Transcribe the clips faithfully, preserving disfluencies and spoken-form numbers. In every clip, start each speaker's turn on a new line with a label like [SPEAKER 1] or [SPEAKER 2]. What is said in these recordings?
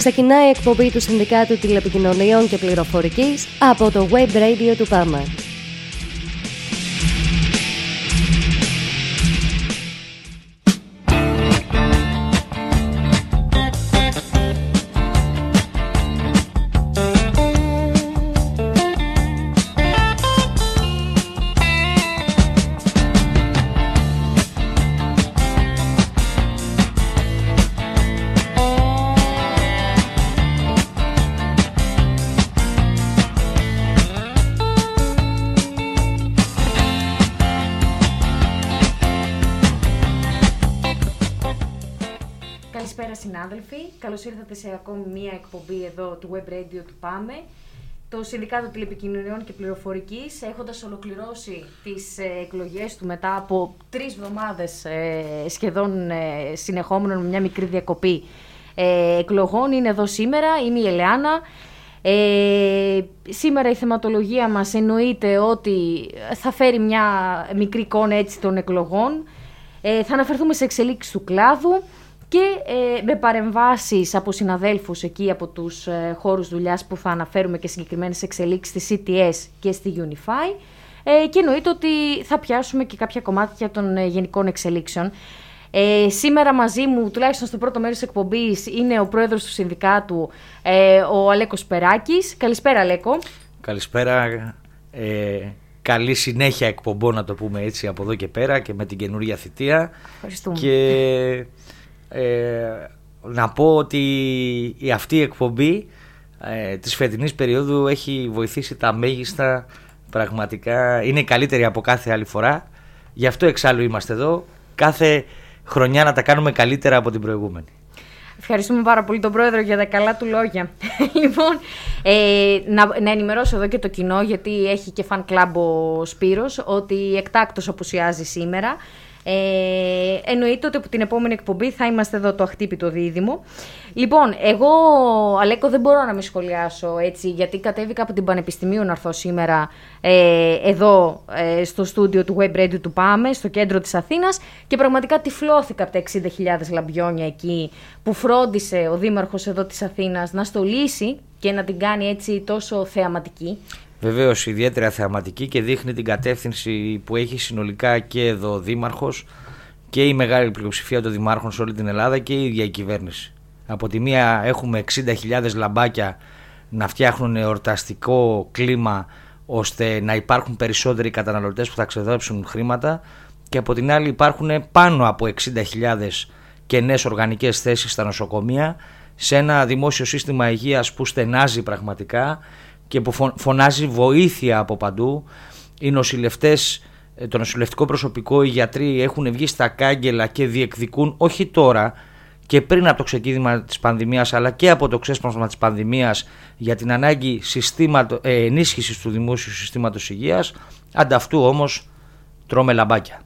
[SPEAKER 1] Ξεκινάει η εκπομπή του Συνδικάτου Τηλεπικοινωνιών και Πληροφορικής από το Web Radio του ΠΑΜΕ.
[SPEAKER 2] Συνάδελφοι, καλώς ήρθατε σε ακόμη μία εκπομπή εδώ του Web Radio του ΠΑΜΕ, το Συνδικάτο Τηλεπικοινωνιών και Πληροφορικής, έχοντας ολοκληρώσει τις ε, εκλογές του μετά από τρεις εβδομάδες ε, σχεδόν ε, συνεχόμενων με μια μικρή διακοπή ε, εκλογών. Είναι εδώ σήμερα, είμαι η Ελεάνα. Ε, σήμερα η θεματολογία μας εννοείται ότι θα φέρει μια μικρή εικόνα έτσι των εκλογών. Ε, θα αναφερθούμε σε εξελίξεις του κλάδου και ε, με παρεμβάσεις από συναδέλφους εκεί από τους ε, χώρους δουλειάς που θα αναφέρουμε και συγκεκριμένες εξελίξεις στη σι τι ες και στη Unify, ε, και εννοείται ότι θα πιάσουμε και κάποια κομμάτια των ε, γενικών εξελίξεων. Ε, σήμερα μαζί μου, τουλάχιστον στο πρώτο μέρος της εκπομπής, είναι ο πρόεδρος του Συνδικάτου, ε, ο Αλέκος Περάκης. Καλησπέρα, Αλέκο.
[SPEAKER 3] Καλησπέρα. Ε, καλή συνέχεια εκπομπών, να το πούμε έτσι, από εδώ και πέρα και με την καινούργια θητεία.
[SPEAKER 2] Ευχαριστούμε.
[SPEAKER 3] Και Ε, να πω ότι η αυτή η εκπομπή ε, της φετινής περίοδου έχει βοηθήσει τα μέγιστα, πραγματικά είναι καλύτερη από κάθε άλλη φορά, γι' αυτό εξάλλου είμαστε εδώ, κάθε χρονιά να τα κάνουμε καλύτερα από την προηγούμενη.
[SPEAKER 2] Ευχαριστούμε πάρα πολύ τον πρόεδρο για τα καλά του λόγια. Λοιπόν, ε, να, να ενημερώσω εδώ και το κοινό, γιατί έχει και fan club ο Σπύρος, ότι εκτάκτος απουσιάζει σήμερα. Ε, εννοείται ότι από την επόμενη εκπομπή θα είμαστε εδώ το αχτύπητο δίδυμο. Λοιπόν, εγώ, Αλέκο, δεν μπορώ να μην σχολιάσω έτσι, γιατί κατέβηκα από την Πανεπιστημίου να έρθω σήμερα ε, εδώ ε, στο στούντιο του Web Radio του ΠΑΜΕ, στο κέντρο της Αθήνας, και πραγματικά τυφλώθηκα από τα εξήντα χιλιάδες λαμπιόνια εκεί που φρόντισε ο δήμαρχος εδώ της Αθήνας να στολίσει και να την κάνει έτσι τόσο θεαματική.
[SPEAKER 3] Βεβαίως, ιδιαίτερα θεαματική, και δείχνει την κατεύθυνση που έχει συνολικά και εδώ ο Δήμαρχος και η μεγάλη πλειοψηφία των δημάρχων σε όλη την Ελλάδα και η ίδια η κυβέρνηση. Από τη μία έχουμε εξήντα χιλιάδες λαμπάκια να φτιάχνουν εορταστικό κλίμα ώστε να υπάρχουν περισσότεροι καταναλωτές που θα ξοδέψουν χρήματα, και από την άλλη υπάρχουν πάνω από εξήντα χιλιάδες κενές οργανικές θέσεις στα νοσοκομεία, σε ένα δημόσιο σύστημα υγείας που στενάζει πραγματικά και που φωνάζει βοήθεια από παντού. Οι νοσηλευτές, το νοσηλευτικό προσωπικό, οι γιατροί έχουν βγει στα κάγκελα και διεκδικούν, όχι τώρα και πριν από το ξεκίνημα της πανδημίας, αλλά και από το ξέσπασμα της πανδημίας, για την ανάγκη συστήματο, ε, ενίσχυσης του δημόσιου συστήματος υγείας. Ανταυτού όμως τρώμε λαμπάκια.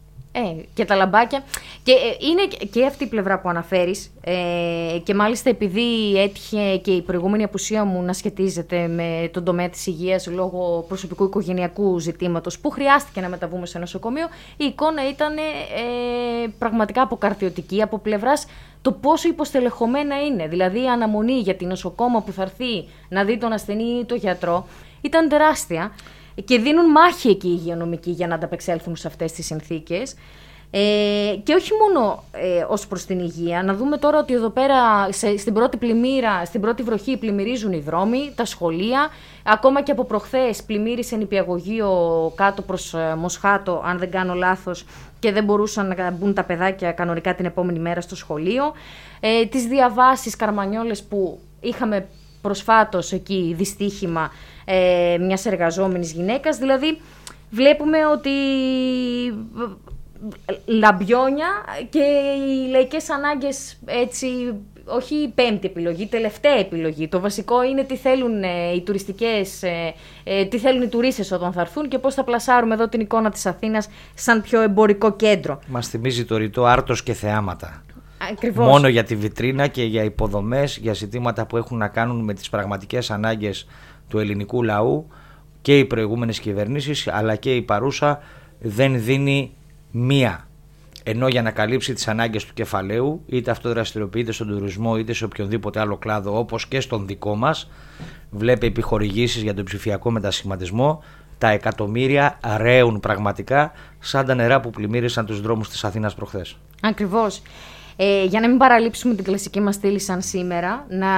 [SPEAKER 2] Ε, και τα λαμπάκια. Και ε, είναι και αυτή η πλευρά που αναφέρεις, ε, και μάλιστα επειδή έτυχε και η προηγούμενη απουσία μου να σχετίζεται με τον τομέα της υγείας λόγω προσωπικού οικογενειακού ζητήματος που χρειάστηκε να μεταβούμε σε νοσοκομείο, η εικόνα ήταν ε, πραγματικά αποκαρδιωτική από πλευράς το πόσο υποστελεχωμένα είναι. Δηλαδή η αναμονή για την νοσοκόμα που θα έρθει να δει τον ασθενή ή τον γιατρό ήταν τεράστια. Και δίνουν μάχη εκεί οι υγειονομικοί για να ανταπεξέλθουν σε αυτές τις συνθήκες. Ε, και όχι μόνο ε, ως προς την υγεία. Να δούμε τώρα ότι εδώ πέρα σε, στην πρώτη πλημμύρα, στην πρώτη βροχή πλημμυρίζουν οι δρόμοι, τα σχολεία. Ακόμα και από προχθές πλημμύρισε νηπιαγωγείο κάτω προς ε, Μοσχάτο, αν δεν κάνω λάθος, και δεν μπορούσαν να μπουν τα παιδάκια κανονικά την επόμενη μέρα στο σχολείο. Ε, τις διαβάσεις, Καρμανιόλες που είχαμε προσφάτως εκεί δυστύχημα ε, μιας εργαζόμενης γυναίκας. Δηλαδή βλέπουμε ότι λαμπιόνια και οι λαϊκές ανάγκες έτσι, όχι η πέμπτη επιλογή, τελευταία επιλογή. Το βασικό είναι τι θέλουν ε, οι τουριστικές, ε, ε, τι θέλουν οι τουρίστες όταν θα έρθουν και πώς θα πλασάρουμε εδώ την εικόνα της Αθήνας σαν πιο εμπορικό κέντρο.
[SPEAKER 3] Μας θυμίζει το ρητό άρτος και θεάματα.
[SPEAKER 2] Ακριβώς.
[SPEAKER 3] Μόνο για τη βιτρίνα και για υποδομές, για ζητήματα που έχουν να κάνουν με τις πραγματικές ανάγκες του ελληνικού λαού, και οι προηγούμενες κυβερνήσεις αλλά και η παρούσα δεν δίνει μία. ενώ για να καλύψει τις ανάγκες του κεφαλαίου, είτε αυτό δραστηριοποιείται στον τουρισμό είτε σε οποιονδήποτε άλλο κλάδο, όπως και στον δικό μας, βλέπει επιχορηγήσεις για τον ψηφιακό μετασχηματισμό. Τα εκατομμύρια ρέουν πραγματικά σαν τα νερά που πλημμύρισαν τους δρόμους της Αθήνας προχθές.
[SPEAKER 2] Ακριβώς. Ε, για να μην παραλείψουμε την κλασική μας στήλη σαν σήμερα, να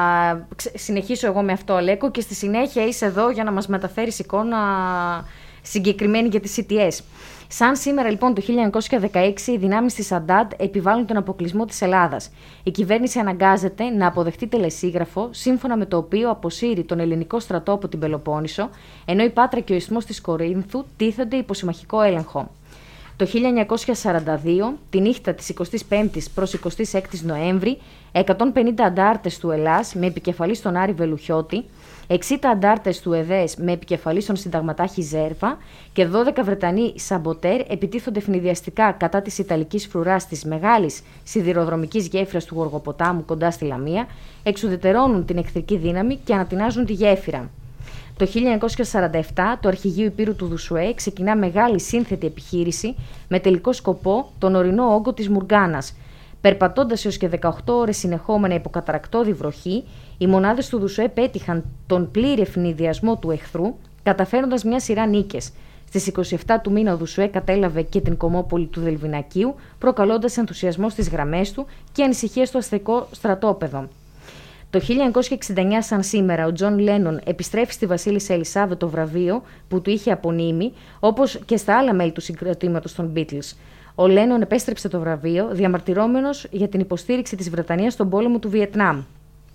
[SPEAKER 2] συνεχίσω εγώ με αυτό, Αλέκο, και στη συνέχεια είσαι εδώ για να μας μεταφέρεις εικόνα συγκεκριμένη για τις σι τι ες. Σαν σήμερα λοιπόν το χίλια εννιακόσια δεκαέξι οι δυνάμεις της Αντάντ επιβάλλουν τον αποκλεισμό της Ελλάδας. Η κυβέρνηση αναγκάζεται να αποδεχτεί τελεσίγραφο, σύμφωνα με το οποίο αποσύρει τον ελληνικό στρατό από την Πελοπόννησο, ενώ η Πάτρα και ο ισθμός της Κορίνθου τίθενται υπό συμμαχικό έλεγχο. Το χίλια εννιακόσια σαράντα δύο, τη νύχτα της εικοστής πέμπτης προς εικοστής έκτης Νοέμβρη, εκατόν πενήντα αντάρτες του Ελλάς με επικεφαλή στον Άρη Βελουχιώτη, εξήντα αντάρτες του ΕΔΕΣ με επικεφαλή στον συνταγματάρχη Ζέρβα και δώδεκα Βρετανοί σαμποτέρ επιτίθονται ευνηδιαστικά κατά της Ιταλικής φρουράς της μεγάλης σιδηροδρομικής γέφυρας του Γοργοποτάμου κοντά στη Λαμία, εξουδετερώνουν την εχθρική δύναμη και ανατινάζουν τη γέφυρα. Το χίλια εννιακόσια σαράντα επτά το Αρχηγείο Υπήρου του Δουσουέ ξεκινά μεγάλη σύνθετη επιχείρηση με τελικό σκοπό τον ορεινό όγκο της Μουργκάνας. Περπατώντας έως και δεκαοκτώ ώρες συνεχόμενα υπό καταρρακτώδη βροχή, οι μονάδες του Δουσουέ πέτυχαν τον πλήρη ευνηδιασμό του εχθρού, καταφέροντας μια σειρά νίκες. Στις είκοσι επτά του μήνα ο Δουσουέ κατέλαβε και την κομμόπολη του Δελβινακίου, προκαλώντας ενθουσιασμό στις γραμμές του και ανησυχία στο αστικό στρατόπεδο. Το χίλια εννιακόσια εξήντα εννιά, σαν σήμερα, ο Τζον Λένον επιστρέφει στη Βασίλισσα Ελισάβετ το βραβείο που του είχε απονείμει, όπως και στα άλλα μέλη του συγκροτήματος των Beatles. Ο Λένον επέστρεψε το βραβείο, διαμαρτυρόμενος για την υποστήριξη της Βρετανίας στον πόλεμο του Βιετνάμ.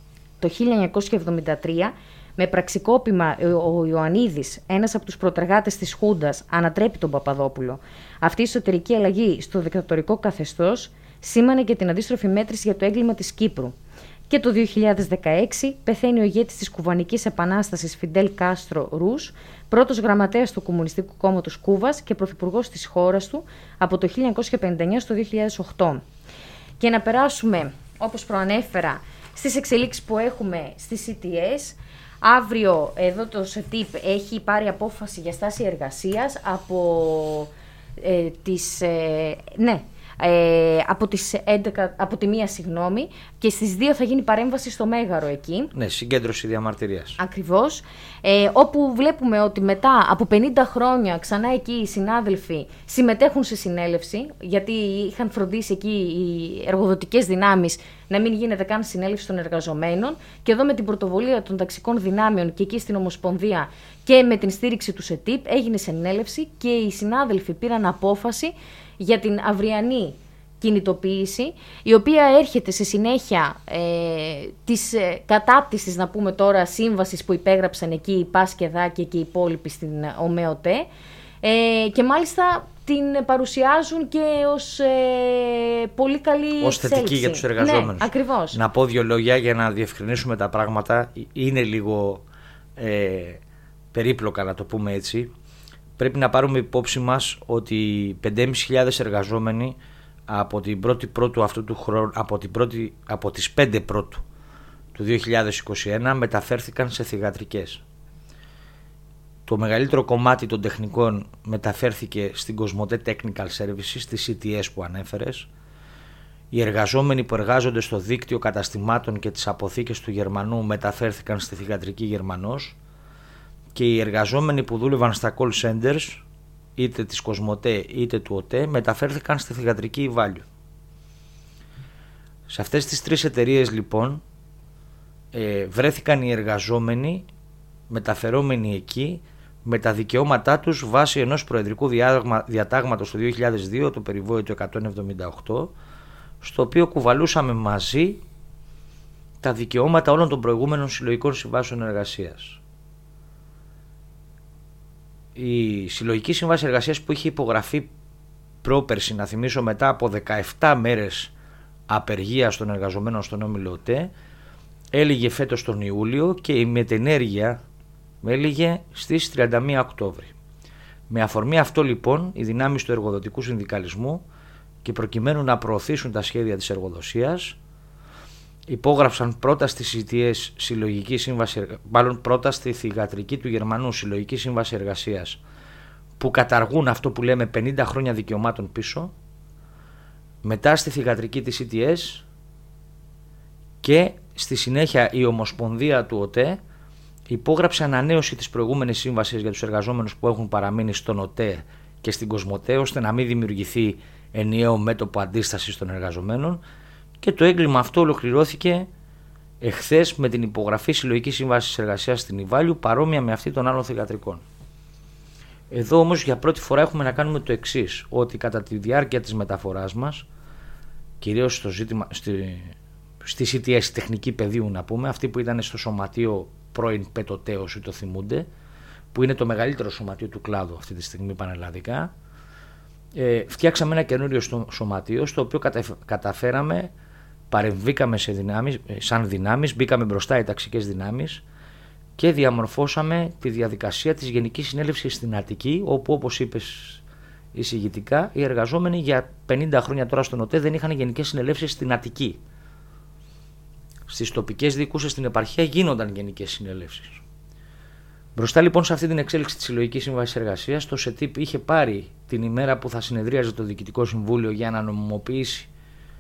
[SPEAKER 2] Το χίλια εννιακόσια εβδομήντα τρία, με πραξικόπημα, ο Ιωαννίδης, ένας από τους προτεργάτες της Χούντας, ανατρέπει τον Παπαδόπουλο. Αυτή η εσωτερική αλλαγή στο δικτατορικό καθεστώς σήμανε και την αντίστροφη μέτρηση για το έγκλημα της Κύπρου. Και το δύο χιλιάδες δεκαέξι πεθαίνει ο ηγέτης της Κουβανικής Επανάστασης Φιντέλ Κάστρο Ρους, πρώτος γραμματέας του Κομμουνιστικού Κόμματος Κούβας και πρωθυπουργός της χώρας του από το χίλια εννιακόσια πενήντα εννιά στο δύο χιλιάδες οκτώ. Και να περάσουμε, όπως προανέφερα, στις εξελίξεις που έχουμε στις σι τι ες. Αύριο εδώ το ΣΕΤΙΠ έχει πάρει απόφαση για στάση εργασίας από ε, τις... Ε, ναι, Ε, από, τις έντεκα, από τη μία, συγγνώμη, και στις δύο θα γίνει παρέμβαση στο Μέγαρο εκεί.
[SPEAKER 3] Ναι, συγκέντρωση διαμαρτυρίας.
[SPEAKER 2] Ακριβώς. Ε, όπου βλέπουμε ότι μετά από πενήντα χρόνια ξανά εκεί οι συνάδελφοι συμμετέχουν σε συνέλευση, γιατί είχαν φροντίσει εκεί οι εργοδοτικές δυνάμεις να μην γίνεται καν συνέλευση των εργαζομένων. Και εδώ με την πρωτοβουλία των ταξικών δυνάμεων και εκεί στην Ομοσπονδία και με την στήριξη του ΣΕΤΙΠ έγινε συνέλευση και οι συνάδελφοι πήραν απόφαση για την αυριανή κινητοποίηση, η οποία έρχεται σε συνέχεια ε, της ε, κατάπτυσης, να πούμε τώρα, σύμβασης που υπέγραψαν εκεί οι Πάσκεδάκη και οι υπόλοιποι στην ΟΜΕΟΤΕ, ε, και μάλιστα την παρουσιάζουν και ως ε, πολύ καλή
[SPEAKER 3] ως θετική για τους εργαζόμενους.
[SPEAKER 2] Ναι, ακριβώς.
[SPEAKER 3] Να πω δύο λόγια για να διευκρινίσουμε τα πράγματα. Είναι λίγο ε, περίπλοκα, να το πούμε έτσι. Πρέπει να πάρουμε υπόψη μας ότι πέντε χιλιάδες πεντακόσιοι εργαζόμενοι από την πρώτη πρώτου αυτού του χρόνου, από, την πρώτη, από τις πέντε πρώτου του δύο χιλιάδες είκοσι ένα μεταφέρθηκαν σε θυγατρικές. Το μεγαλύτερο κομμάτι των τεχνικών μεταφέρθηκε στην Κοσμοτέ Technical Services, στη σι τι ες που ανέφερες. Οι εργαζόμενοι που εργάζονται στο δίκτυο καταστημάτων και τις αποθήκες του Γερμανού μεταφέρθηκαν στη θυγατρική Γερμανός. Και οι εργαζόμενοι που δούλευαν στα call centers, είτε της Κοσμοτέ είτε του ΟΤΕ, μεταφέρθηκαν στη θυγατρική Ιβάλιο. Σε αυτές τις τρεις εταιρείες λοιπόν ε, βρέθηκαν οι εργαζόμενοι μεταφερόμενοι εκεί με τα δικαιώματά τους βάσει ενός προεδρικού διατάγματος του δύο χιλιάδες δύο, το περιβόητο εκατόν εβδομήντα οκτώ, στο οποίο κουβαλούσαμε μαζί τα δικαιώματα όλων των προηγούμενων συλλογικών συμβάσεων εργασίας. Η συλλογική σύμβαση εργασίας που είχε υπογραφεί πρόπερση, να θυμίσω, μετά από δεκαεπτά μέρες απεργίας των εργαζομένων στον όμιλο ΟΤΕ, έλυγε φέτος τον Ιούλιο και η μετενέργεια έλυγε στις τριάντα μία Οκτώβρη. Με αφορμή αυτό λοιπόν οι δυνάμεις του εργοδοτικού συνδικαλισμού, και προκειμένου να προωθήσουν τα σχέδια της εργοδοσίας, υπόγραψαν πρώτα στη σι τι ες συλλογική σύμβαση, μάλλον πρώτα στη θυγατρική του Γερμανού συλλογική σύμβαση εργασίας, που καταργούν αυτό που λέμε πενήντα χρόνια δικαιωμάτων πίσω, μετά στη θυγατρική της ι τι ες και στη συνέχεια η Ομοσπονδία του ΟΤΕ υπόγραψε ανανέωση της προηγούμενης σύμβασης για τους εργαζόμενους που έχουν παραμείνει στον ΟΤΕ και στην Κοσμοτέ, ώστε να μην δημιουργηθεί ενιαίο μέτωπο αντίστασης των εργαζομένων, και το έγκλημα αυτό ολοκληρώθηκε εχθές με την υπογραφή συλλογικής σύμβασης εργασίας στην Ιβάλιου, παρόμοια με αυτή των άλλων θυγατρικών. Εδώ όμως για πρώτη φορά έχουμε να κάνουμε το εξής, ότι κατά τη διάρκεια της μεταφοράς μας, κυρίως στο ζήτημα, στη, στη σι τι ες, τεχνική πεδίου να πούμε, αυτή που ήταν στο σωματείο πρώην ΠΕΤΟΤΕ, όσοι το θυμούνται, που είναι το μεγαλύτερο σωματείο του κλάδου αυτή τη στιγμή πανελλαδικά, ε, φτιάξαμε ένα καινούριο σωματείο, στο οποίο καταφέραμε, παρεμβήκαμε σε δυνάμεις, σαν δυνάμεις, μπήκαμε μπροστά οι ταξικές δυνάμεις και διαμορφώσαμε τη διαδικασία της Γενικής Συνέλευσης στην Αττική, όπου, όπως είπες εισηγητικά, οι εργαζόμενοι για πενήντα χρόνια τώρα στον ΟΤΕ δεν είχαν γενικές συνελεύσεις στην Αττική. Στις τοπικές διοικούσες στην επαρχία γίνονταν γενικές συνελεύσεις. Μπροστά λοιπόν σε αυτή την εξέλιξη της Συλλογικής Σύμβασης Εργασίας, το ΣΕΤΙΠ είχε πάρει την ημέρα που θα συνεδρίαζε το Διοικητικό Συμβούλιο για να νομιμοποιήσει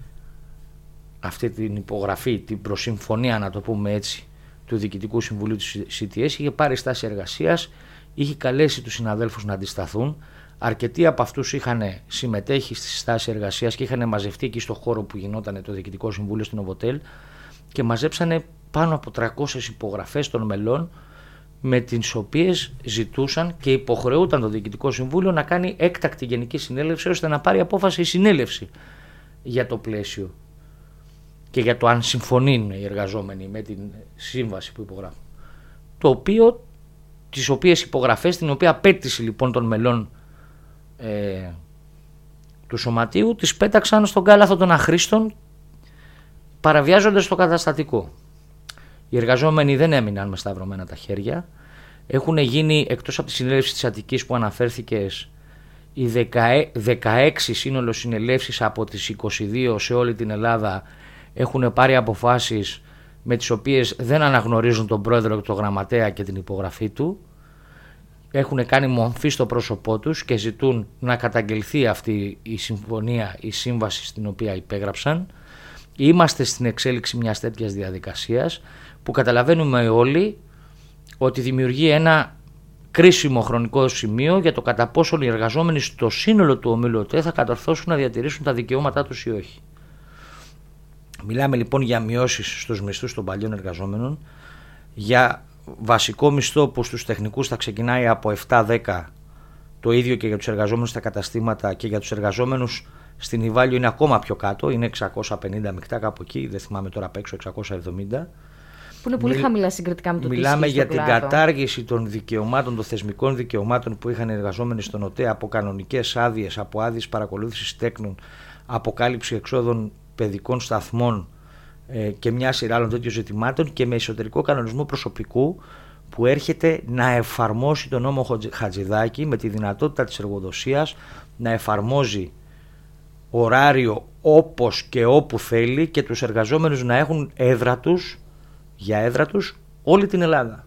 [SPEAKER 3] αυτή την υπογραφή, την προσυμφωνία, να το πούμε έτσι, του Διοικητικού Συμβουλίου της σι τι ες, είχε πάρει στάση εργασίας, είχε καλέσει τους συναδέλφους να αντισταθούν. Αρκετοί από αυτούς είχαν συμμετέχει στη στάση εργασίας και είχαν μαζευτεί εκεί στο χώρο που γινόταν το Διοικητικό Συμβούλιο στην Οβοτέλ και μαζέψανε πάνω από τριακόσιες υπογραφές των μελών, με τις οποίες ζητούσαν και υποχρεούταν το Διοικητικό Συμβούλιο να κάνει έκτακτη γενική συνέλευση, ώστε να πάρει απόφαση η συνέλευση για το πλαίσιο και για το αν συμφωνούν οι εργαζόμενοι με την σύμβαση που υπογράφουν. Το οποίο, τις οποίες υπογραφές, την οποία απέτηση λοιπόν των μελών ε, του σωματείου, τις πέταξαν στον κάλαθο των αχρήστων, παραβιάζοντας το καταστατικό. Οι εργαζόμενοι δεν έμειναν με σταυρωμένα τα χέρια. Έχουν γίνει, εκτός από τη συνέλευση της Αττικής που αναφέρθηκες, οι δεκαέξι σύνολο συνελεύσεις από τις είκοσι δύο σε όλη την Ελλάδα έχουν πάρει αποφάσεις με τις οποίες δεν αναγνωρίζουν τον πρόεδρο και τον γραμματέα και την υπογραφή του. Έχουν κάνει μομφή στο πρόσωπό τους και ζητούν να καταγγελθεί αυτή η συμφωνία, η σύμβαση στην οποία υπέγραψαν. Είμαστε στην εξέλιξη μιας τέτοιας διαδικασίας που καταλαβαίνουμε όλοι ότι δημιουργεί ένα κρίσιμο χρονικό σημείο για το κατά πόσο οι εργαζόμενοι στο σύνολο του ομίλου ΟΤΕ θα κατορθώσουν να διατηρήσουν τα δικαιώματά τους ή όχι. Μιλάμε λοιπόν για μειώσεις στους μισθούς των παλιών εργαζόμενων, για βασικό μισθό που στους τεχνικούς θα ξεκινάει από επτά δέκα, το ίδιο και για τους εργαζόμενους στα καταστήματα, και για τους εργαζόμενους στην Ιβάλιο είναι ακόμα πιο κάτω, είναι εξακόσια πενήντα μεικτά, κάπου εκεί, δεν θυμάμαι τώρα απ' έξω, εξακόσια εβδομήντα.
[SPEAKER 2] Που είναι πολύ Μιλ... χαμηλά συγκριτικά με το τι ισχύει
[SPEAKER 3] Μιλάμε για
[SPEAKER 2] στον
[SPEAKER 3] την
[SPEAKER 2] κλάδο.
[SPEAKER 3] κατάργηση των δικαιωμάτων, των θεσμικών δικαιωμάτων που είχαν οι εργαζόμενοι στον ΟΤΕ, από κανονικές άδειες, από άδειες παρακολούθησης τέκνων, αποκάλυψη εξόδων παιδικών σταθμών ε, και μια σειρά άλλων τέτοιων ζητημάτων, και με εσωτερικό κανονισμό προσωπικού που έρχεται να εφαρμόσει τον νόμο Χατζηδάκη με τη δυνατότητα της εργοδοσίας να εφαρμόζει ωράριο όπως και όπου θέλει και τους εργαζόμενους να έχουν έδρα τους, για έδρα τους όλη την Ελλάδα.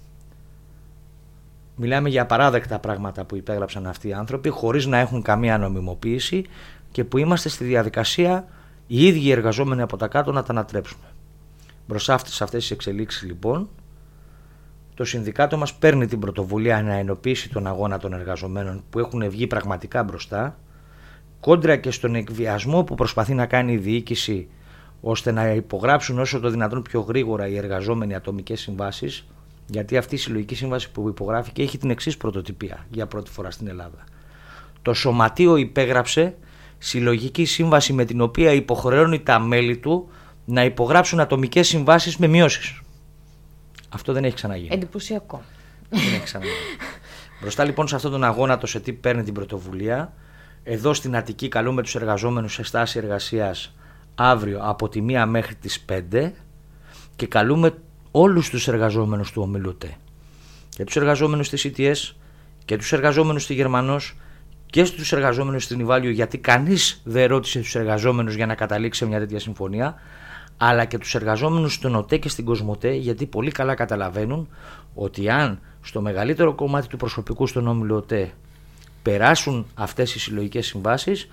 [SPEAKER 3] Μιλάμε για απαράδεκτα πράγματα που υπέγραψαν αυτοί οι άνθρωποι χωρίς να έχουν καμία νομιμοποίηση και που είμαστε στη διαδικασία οι ίδιοι εργαζόμενοι από τα κάτω να τα ανατρέψουμε. Μπροστά σε αυτές τις εξελίξεις λοιπόν, το συνδικάτο μας παίρνει την πρωτοβουλία να ενοποιήσει τον αγώνα των εργαζομένων που έχουν βγει πραγματικά μπροστά, κόντρα και στον εκβιασμό που προσπαθεί να κάνει η διοίκηση ώστε να υπογράψουν όσο το δυνατόν πιο γρήγορα οι εργαζόμενοι ατομικές συμβάσεις, γιατί αυτή η συλλογική σύμβαση που υπογράφηκε έχει την εξής πρωτοτυπία για πρώτη φορά στην Ελλάδα. Το Σωματείο υπέγραψε συλλογική σύμβαση με την οποία υποχρεώνει τα μέλη του να υπογράψουν ατομικές συμβάσεις με μειώσεις. Αυτό δεν έχει ξαναγίνει.
[SPEAKER 2] Εντυπωσιακό.
[SPEAKER 3] Δεν έχει ξαναγίνει. Μπροστά λοιπόν σε αυτόν τον αγώνα το ΣΕΤΙΠ παίρνει την πρωτοβουλία. Εδώ στην Αττική καλούμε τους εργαζόμενους σε στάση εργασίας αύριο από τη μία μέχρι τις πέντε και καλούμε όλους τους εργαζόμενους του ομίλου ΟΤΕ, και τους εργαζόμενους της σι τι ες και τους εργαζόμενους στη Γερμανός και στους εργαζόμενους στην Ιβάλιο, γιατί κανείς δεν ρώτησε τους εργαζόμενους για να καταλήξει σε μια τέτοια συμφωνία, αλλά και τους εργαζόμενους στον ΟΤΕ και στην Κοσμοτέ, γιατί πολύ καλά καταλαβαίνουν ότι αν στο μεγαλύτερο κομμάτι του προσωπικού στον όμιλο ΟΤΕ περάσουν αυτές οι συλλογικές συμβάσεις,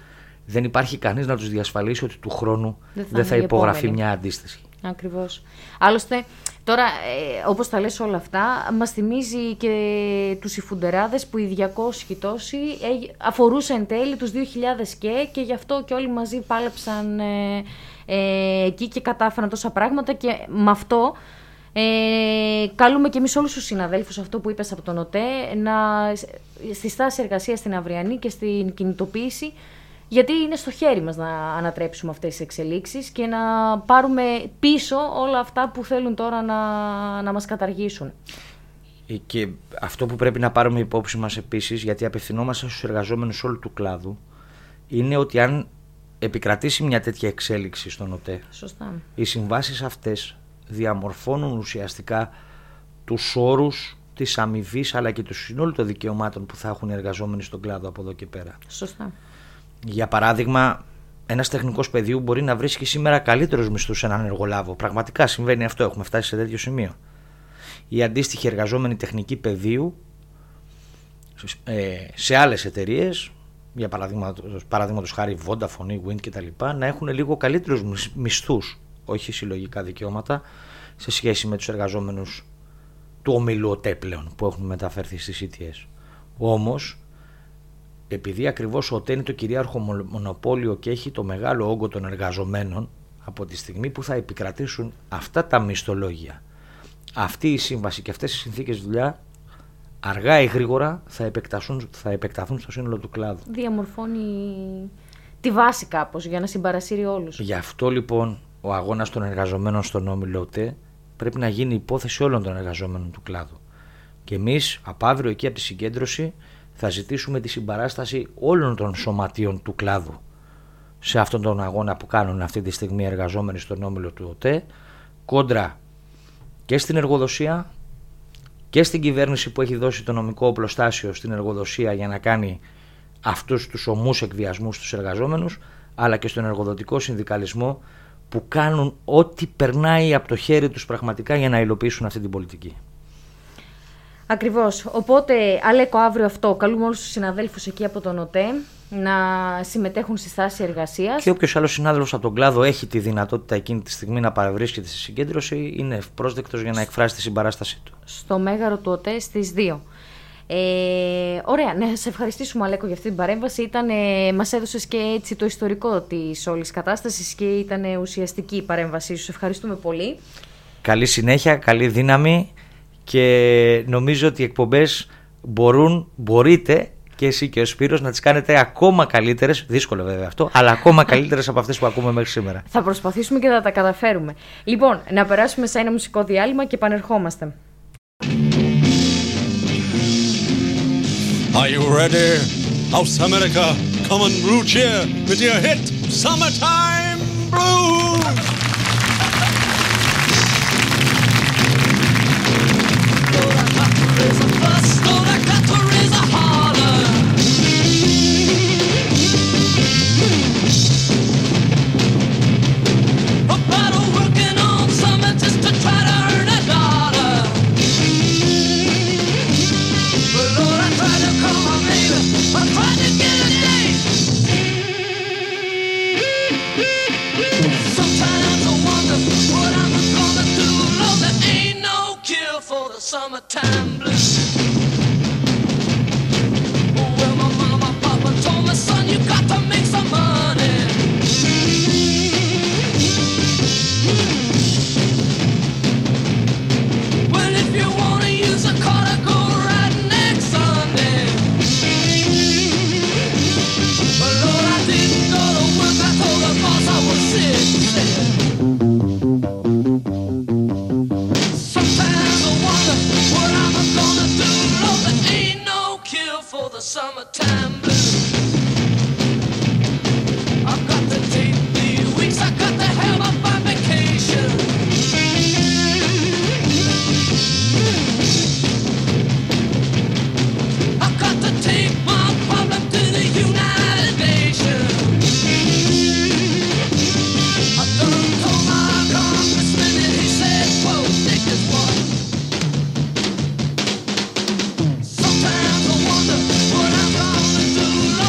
[SPEAKER 3] δεν υπάρχει κανείς να τους διασφαλίσει ότι του χρόνου
[SPEAKER 2] δεν θα,
[SPEAKER 3] δεν θα υπογραφεί
[SPEAKER 2] επόμενη.
[SPEAKER 3] μια αντίστοιχη.
[SPEAKER 2] Ακριβώς. Άλλωστε, τώρα, ε, όπως τα λες όλα αυτά, μας θυμίζει και τους υφουντεράδες που οι διακόσιοι τόσοι ε, αφορούσαν εν τέλει τους δύο χιλιάδες και, και γι' αυτό και όλοι μαζί πάλεψαν ε, ε, εκεί και κατάφεραν τόσα πράγματα και με αυτό ε, καλούμε και εμείς όλους τους συναδέλφους, αυτό που είπες από τον ΟΤΕ, να, στη στάση εργασίας στην αυριανή και στην κινητοποίηση, γιατί είναι στο χέρι μας να ανατρέψουμε αυτές τις εξελίξεις και να πάρουμε πίσω όλα αυτά που θέλουν τώρα να, να μας καταργήσουν.
[SPEAKER 3] Και αυτό που πρέπει να πάρουμε υπόψη μας επίσης, γιατί απευθυνόμαστε στους εργαζόμενους όλου του κλάδου, είναι ότι αν επικρατήσει μια τέτοια εξέλιξη στον ΟΤΕ,
[SPEAKER 2] σωστά,
[SPEAKER 3] οι συμβάσεις αυτές διαμορφώνουν ουσιαστικά τους όρους της αμοιβής αλλά και του συνόλου των δικαιωμάτων που θα έχουν οι εργαζόμενοι στον κλάδο από εδώ και πέρα.
[SPEAKER 2] Σωστά.
[SPEAKER 3] Για παράδειγμα, ένας τεχνικός πεδίου μπορεί να βρίσκει σήμερα καλύτερους μισθούς σε έναν εργολάβο. Πραγματικά συμβαίνει αυτό, έχουμε φτάσει σε τέτοιο σημείο. Οι αντίστοιχοι εργαζόμενοι τεχνική πεδίου σε άλλες εταιρείες, για παραδείγματος χάρη Vodafone, Wind κτλ., να έχουν λίγο καλύτερους μισθούς, όχι συλλογικά δικαιώματα, σε σχέση με τους εργαζόμενους του ομίλου ΟΤΕ πλέον που έχουν μεταφερθεί στις σι τι ες. Όμως, επειδή ακριβώς ο ΟΤΕ είναι το κυρίαρχο μονοπόλιο και έχει το μεγάλο όγκο των εργαζομένων, από τη στιγμή που θα επικρατήσουν αυτά τα μισθολόγια, αυτή η σύμβαση και αυτές οι συνθήκες δουλειά, αργά ή γρήγορα θα επεκταθούν, θα επεκταθούν στο σύνολο του κλάδου.
[SPEAKER 2] Διαμορφώνει τη βάση κάπως για να συμπαρασύρει όλους.
[SPEAKER 3] Γι' αυτό λοιπόν ο αγώνας των εργαζομένων στον όμιλο ΟΤΕ πρέπει να γίνει υπόθεση όλων των εργαζόμενων του κλάδου. Και εμείς από αύριο εκεί από τη συγκέντρωση θα ζητήσουμε τη συμπαράσταση όλων των σωματείων του κλάδου σε αυτόν τον αγώνα που κάνουν αυτή τη στιγμή οι εργαζόμενοι στον όμιλο του ΟΤΕ, κόντρα και στην εργοδοσία και στην κυβέρνηση που έχει δώσει το νομικό οπλοστάσιο στην εργοδοσία για να κάνει αυτούς τους ομούς εκβιασμούς στους εργαζόμενους, αλλά και στον εργοδοτικό συνδικαλισμό που κάνουν ό,τι περνάει από το χέρι τους πραγματικά για να υλοποιήσουν αυτή την πολιτική.
[SPEAKER 2] Ακριβώς. Οπότε, Αλέκο, αύριο αυτό, καλούμε όλους τους συναδέλφους εκεί από τον ΟΤΕ να συμμετέχουν στη στάση εργασίας.
[SPEAKER 3] Και όποιος άλλος συνάδελφος από τον κλάδο έχει τη δυνατότητα εκείνη τη στιγμή να παραβρίσκεται στη συγκέντρωση, είναι ευπρόσδεκτος για να εκφράσει τη συμπαράστασή του.
[SPEAKER 2] Στο μέγαρο του ΟΤΕ στις δύο. Ε, ωραία, ναι, σε ευχαριστήσουμε, Αλέκο, για αυτή την παρέμβαση. Ήταν, ε, μας έδωσες και έτσι το ιστορικό της όλης κατάστασης και ήταν ουσιαστική η παρέμβασή σου. Σε ευχαριστούμε πολύ.
[SPEAKER 3] Καλή συνέχεια, καλή δύναμη και νομίζω ότι οι εκπομπές μπορούν, μπορείτε και εσύ και ο Σπύρος να τις κάνετε ακόμα καλύτερες, δύσκολο βέβαια αυτό, αλλά ακόμα καλύτερες από αυτές που ακούμε μέχρι σήμερα.
[SPEAKER 2] Θα προσπαθήσουμε και θα τα καταφέρουμε. Λοιπόν, να περάσουμε σε ένα μουσικό διάλειμμα και επανερχόμαστε.
[SPEAKER 4] Are you ready? House America, come and root here with your hit, Summertime Blues! Lord, I got to raise a fuss, Lord, I got to raise a holler. About working on summer just to try to earn a dollar. But Lord, I tried to call my baby, I tried to get a date. Sometimes I wonder what I'm gonna do. Lord, there ain't no cure for the summertime blues. Well, my mama, papa told me, son, you got to make some money. Well, if you wanna use a car to go right next Sunday. But Lord, I didn't go to work, I told the boss I was sick. Sometimes I wonder what I'm gonna do. Lord, there ain't no cure for the summertime blues. I've got to take these weeks, I got to have a fun vacation. I've got to take my problem to the United Nations. I done told my congressman and he said, whoa, take this one. Sometimes I wonder what I'm gonna do.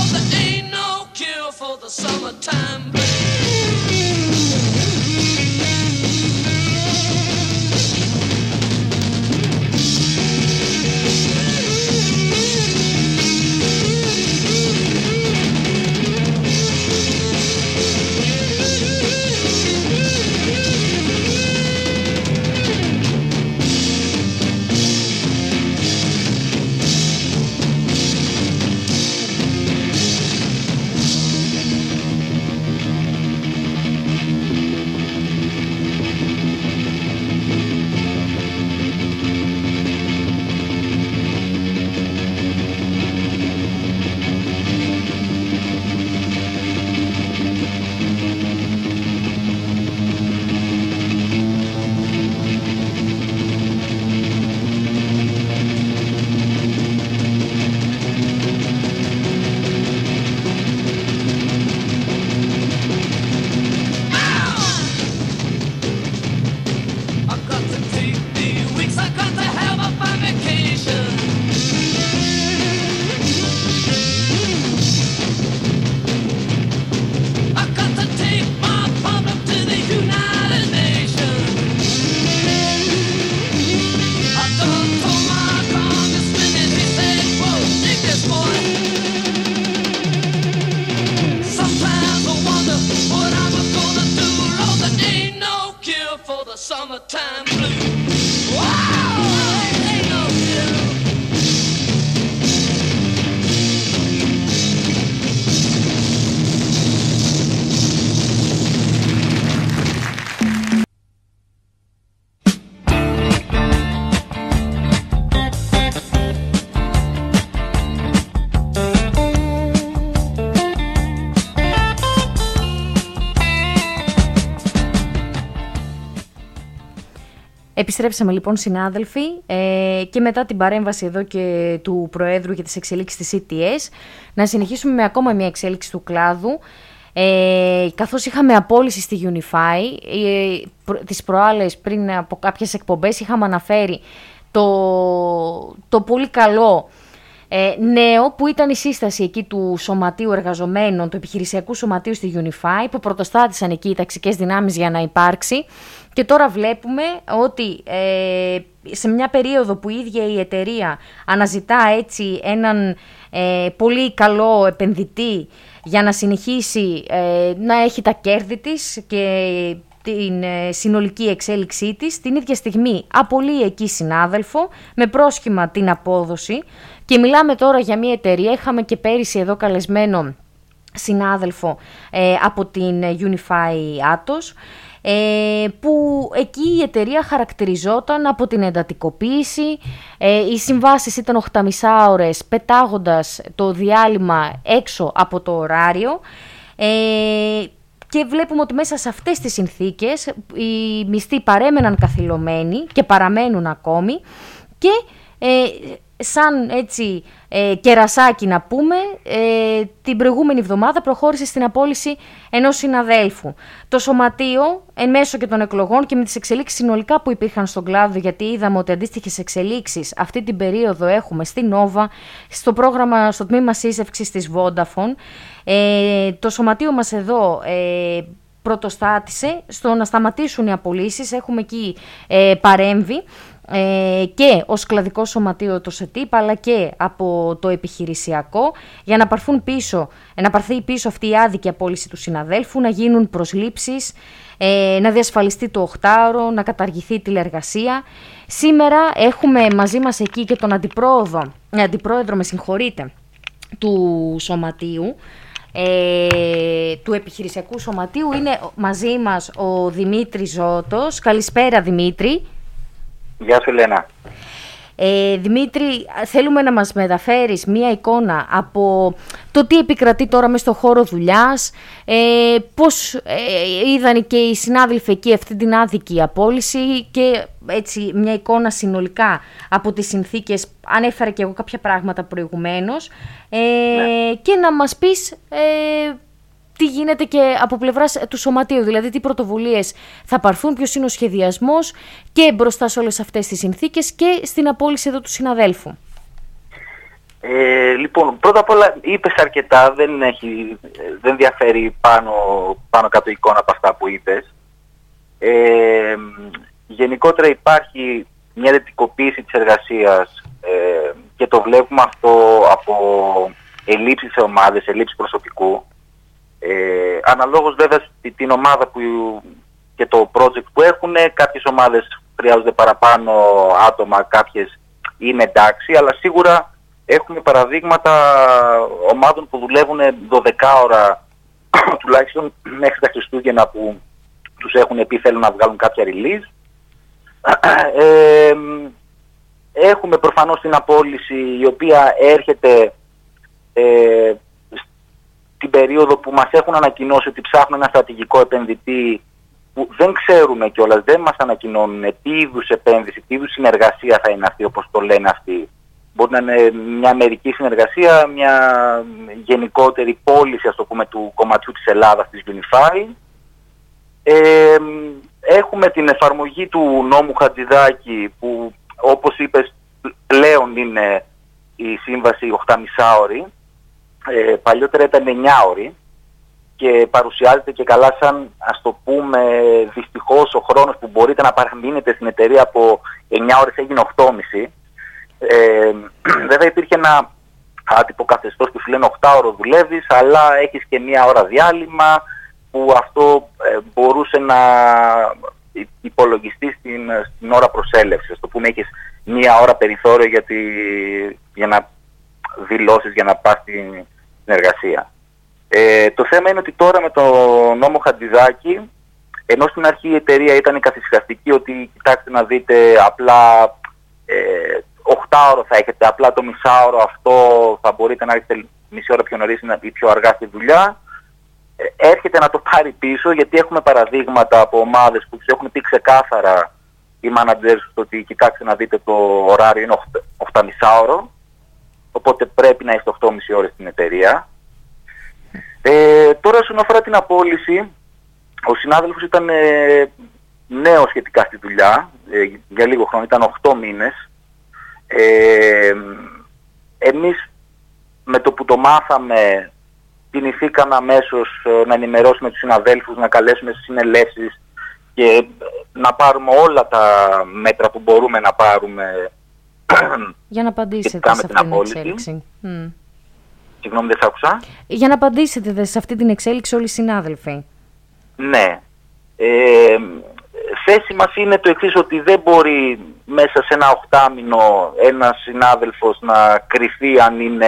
[SPEAKER 2] Επιστρέψαμε λοιπόν, συνάδελφοι, ε, και μετά την παρέμβαση εδώ και του Προέδρου για τις εξελίξεις της σι τι ες, να συνεχίσουμε με ακόμα μια εξέλιξη του κλάδου. Ε, καθώς είχαμε απόλυση στη Unify, ε, προ, τις προάλλες πριν από κάποιες εκπομπές είχαμε αναφέρει το, το πολύ καλό ε, νέο που ήταν η σύσταση εκεί του Σωματείου Εργαζομένων, του Επιχειρησιακού Σωματείου στη Unify, που πρωτοστάτησαν εκεί οι ταξικές δυνάμεις για να υπάρξει. Και τώρα βλέπουμε ότι ε, σε μια περίοδο που η ίδια η εταιρεία αναζητά έτσι έναν ε, πολύ καλό επενδυτή για να συνεχίσει ε, να έχει τα κέρδη της και την ε, συνολική εξέλιξή της, την ίδια στιγμή απολύει εκεί συνάδελφο με πρόσχημα την απόδοση. Και μιλάμε τώρα για μια εταιρεία, είχαμε και πέρυσι εδώ καλεσμένο συνάδελφο ε, από την Unify Atos, Ε, που εκεί η εταιρεία χαρακτηριζόταν από την εντατικοποίηση, ε, οι συμβάσεις ήταν οχτάμισάωρες πετάγοντας το διάλειμμα έξω από το ωράριο, ε, και βλέπουμε ότι μέσα σε αυτές τις συνθήκες οι μισθοί παρέμεναν καθυλωμένοι και παραμένουν ακόμη, και ε, σαν έτσι ε, κερασάκι να πούμε, ε, την προηγούμενη εβδομάδα προχώρησε στην απόλυση ενός συναδέλφου. Το Σωματείο, εν μέσω και των εκλογών και με τις εξελίξεις συνολικά που υπήρχαν στον κλάδο, γιατί είδαμε ότι αντίστοιχες εξελίξεις αυτή την περίοδο έχουμε στη Nova, στο πρόγραμμα, στο τμήμα σύζευξης της Vodafone, ε, το Σωματείο μας εδώ ε, πρωτοστάτησε στο να σταματήσουν οι απολύσεις, έχουμε εκεί ε, παρέμβει, Ε, και ως κλαδικό σωματείο το ΣΕΤΙΠ, αλλά και από το επιχειρησιακό, για να πάρθουν πίσω, να πάρθει πίσω αυτή η άδικη απόλυση του συναδέλφου, να γίνουν προσλήψεις, ε, να διασφαλιστεί το οχτάωρο, να καταργηθεί η τηλεργασία. Σήμερα έχουμε μαζί μας εκεί και τον αντιπρόεδρο, ε, αντιπρόεδρο με συγχωρείτε, του σωματείου, ε, του επιχειρησιακού σωματείου. Είναι μαζί μας ο Δημήτρης Ζώτος. Καλησπέρα, Δημήτρη.
[SPEAKER 5] Γεια σου, Λένα.
[SPEAKER 2] Ε, Δημήτρη, θέλουμε να μας μεταφέρεις μία εικόνα από το τι επικρατεί τώρα μες στο χώρο δουλειάς, ε, πώς ε, είδαν και οι συνάδελφοι εκεί αυτή την άδικη απόλυση, και έτσι μια εικόνα συνολικά από τις συνθήκες. Ανέφερα και εγώ κάποια πράγματα προηγουμένως, ε, ναι. Και να μας πεις ε, τι γίνεται και από πλευράς του σωματείου, δηλαδή τι πρωτοβουλίες θα πάρθουν, ποιος είναι ο σχεδιασμός και μπροστά σε όλες αυτές τις συνθήκες και στην απόλυση εδώ του συναδέλφου.
[SPEAKER 5] Ε, λοιπόν, πρώτα απ' όλα είπες αρκετά, δεν, έχει, δεν διαφέρει πάνω, πάνω κάτω εικόνα από αυτά που είπες. Ε, γενικότερα υπάρχει μια εντατικοποίηση της εργασίας, ε, και το βλέπουμε αυτό από ελλείψεις σε ομάδες, ελλείψεις προσωπικού. Ε, αναλόγως βέβαια την ομάδα που, και το project που έχουν, κάποιες ομάδες χρειάζονται παραπάνω άτομα, κάποιες είναι εντάξει, αλλά σίγουρα έχουμε παραδείγματα ομάδων που δουλεύουν δώδεκα ώρα τουλάχιστον μέχρι τα Χριστούγεννα, που τους έχουν πει θέλουν να βγάλουν κάποια release. Ε, έχουμε προφανώς την απόλυση, η οποία έρχεται ε, την περίοδο που μας έχουν ανακοινώσει ότι ψάχνουν ένα στρατηγικό επενδυτή, που δεν ξέρουμε κιόλας, δεν μας ανακοινώνουν τι είδους επένδυση, τι είδους συνεργασία θα είναι αυτή, όπως το λένε αυτοί. Μπορεί να είναι μια μερική συνεργασία, μια γενικότερη πώληση, ας το πούμε, του κομματιού της Ελλάδας, της Unify. Ε, έχουμε την εφαρμογή του νόμου Χατζηδάκη, που όπως είπες πλέον είναι η σύμβαση οχτάμισάωρη. Ε, παλιότερα ήταν εννιά ώρη και παρουσιάζεται και καλά σαν, ας το πούμε, δυστυχώς ο χρόνος που μπορείτε να παραμείνετε στην εταιρεία από εννιά ώρες έγινε οκτώ και μισή. Ε, βέβαια υπήρχε ένα άτυπο καθεστώς που σου λένε οκτώ ώρο δουλεύεις, αλλά έχεις και μία ώρα διάλειμμα, που αυτό ε, μπορούσε να υπολογιστεί στην, στην ώρα προσέλευσης. Ας το πούμε, έχεις μία ώρα περιθώριο για, τη, για να δηλώσεις, για να πας στην εργασία. Ε, το θέμα είναι ότι τώρα με το νόμο Χατζηδάκη, ενώ στην αρχή η εταιρεία ήταν καθησυχαστική ότι κοιτάξτε να δείτε, απλά ε, οκτώ ώρο θα έχετε, απλά το μισάωρο αυτό θα μπορείτε να έχετε μισή ώρα πιο νωρίς ή πιο αργά στη δουλειά, ε, έρχεται να το πάρει πίσω, γιατί έχουμε παραδείγματα από ομάδες που τους έχουν πει ξεκάθαρα οι managers ότι κοιτάξτε να δείτε το ωράριο είναι οκτώ και μισή ώρο, οπότε πρέπει να είστε οκτώ και μισή ώρες στην εταιρεία. Ε, τώρα όσον αφορά την απόλυση, ο συνάδελφος ήταν ε, νέος σχετικά στη δουλειά, ε, για λίγο χρόνο, ήταν οκτώ μήνες. Ε, εμείς με το που το μάθαμε κινηθήκαμε αμέσως να ενημερώσουμε τους συναδέλφους, να καλέσουμε στις συνελεύσεις και να πάρουμε όλα τα μέτρα που μπορούμε να πάρουμε
[SPEAKER 2] για να απαντήσετε σε αυτή την εξέλιξη. Mm.
[SPEAKER 5] Συγγνώμη, δεν σ' άκουσα.
[SPEAKER 2] Για να απαντήσετε σε αυτή την εξέλιξη όλοι οι συνάδελφοι.
[SPEAKER 5] Ναι. Ε, θέση μας είναι το εξής, ότι δεν μπορεί μέσα σε ένα οχτάμηνο ένας συνάδελφος να κρυφεί αν είναι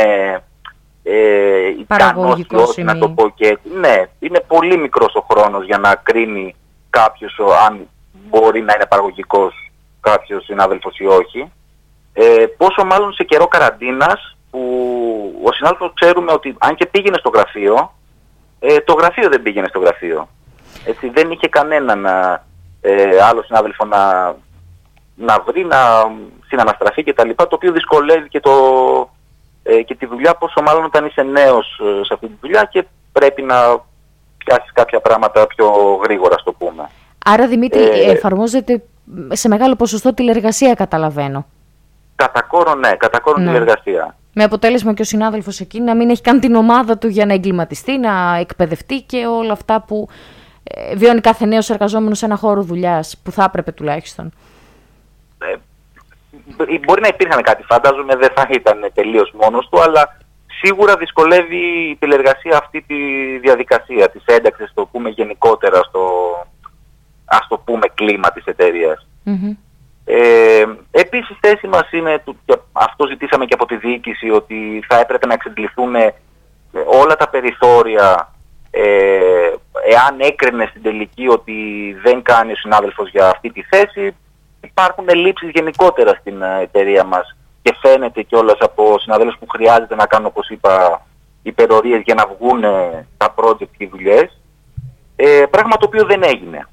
[SPEAKER 5] ε, ικανός ή όχι, να το πω και έτσι. Ναι, είναι πολύ μικρός ο χρόνος για να κρίνει κάποιος αν μπορεί να είναι παραγωγικός κάποιος συνάδελφος ή όχι. Ε, πόσο μάλλον σε καιρό καραντίνας, που ο συνάδελφος ξέρουμε ότι αν και πήγαινε στο γραφείο, ε, το γραφείο δεν πήγαινε στο γραφείο. Έτσι, δεν είχε κανέναν ε, άλλο συνάδελφο να, να βρει, να συναναστραφεί κτλ. Το οποίο δυσκολεύει και, το, ε, και τη δουλειά, πόσο μάλλον όταν είσαι νέος ε, σε αυτή τη δουλειά και πρέπει να πιάσεις κάποια πράγματα πιο γρήγορα, στο πούμε.
[SPEAKER 2] Άρα, Δημήτρη, ε, εφαρμόζεται σε μεγάλο ποσοστό τηλεργασία, καταλαβαίνω.
[SPEAKER 5] Κατά κόρο, ναι, κατά κόρο ναι. τηλεργασία.
[SPEAKER 2] Με αποτέλεσμα και ο συνάδελφος εκεί να μην έχει καν την ομάδα του για να εγκληματιστεί, να εκπαιδευτεί και όλα αυτά που ε, βιώνει κάθε νέος εργαζόμενος σε ένα χώρο δουλειάς, που θα έπρεπε τουλάχιστον.
[SPEAKER 5] Ε, μπορεί να υπήρχαν κάτι, φαντάζομαι δεν θα ήταν τελείως μόνος του, αλλά σίγουρα δυσκολεύει η τηλεργασία αυτή τη διαδικασία της ένταξης, το πούμε γενικότερα στο, ας το πούμε, κλίμα της εταιρείας. Mm-hmm. Ε, επίσης, θέση μας είναι, αυτό ζητήσαμε και από τη διοίκηση, ότι θα έπρεπε να εξαντληθούν όλα τα περιθώρια, ε, εάν έκρινε στην τελική ότι δεν κάνει ο συνάδελφος για αυτή τη θέση. Υπάρχουν ελλείψεις γενικότερα στην εταιρεία μας και φαίνεται κιόλας από συναδέλφους που χρειάζεται να κάνουν, όπως είπα, υπερορίες για να βγουν τα project και οι δουλειές, ε, πράγμα το οποίο δεν έγινε.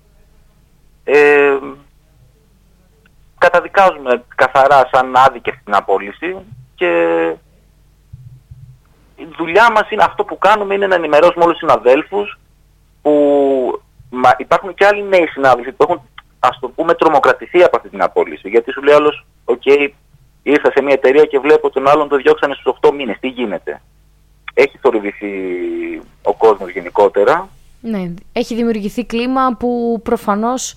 [SPEAKER 5] Ε, καταδικάζουμε καθαρά σαν άδικη την απόλυση και η δουλειά μας είναι, αυτό που κάνουμε είναι να ενημερώσουμε όλους τους συναδέλφους, που μα, υπάρχουν και άλλοι νέοι συνάδελφοι που έχουν, ας το πούμε, τρομοκρατηθεί από αυτή την απόλυση, γιατί σου λέει άλλος, οκ, okay, ήρθα σε μια εταιρεία και βλέπω τον άλλον το διώξανε στους οκτώ μήνες, τι γίνεται? Έχει θορυβηθεί ο κόσμος γενικότερα.
[SPEAKER 2] Ναι, έχει δημιουργηθεί κλίμα που προφανώς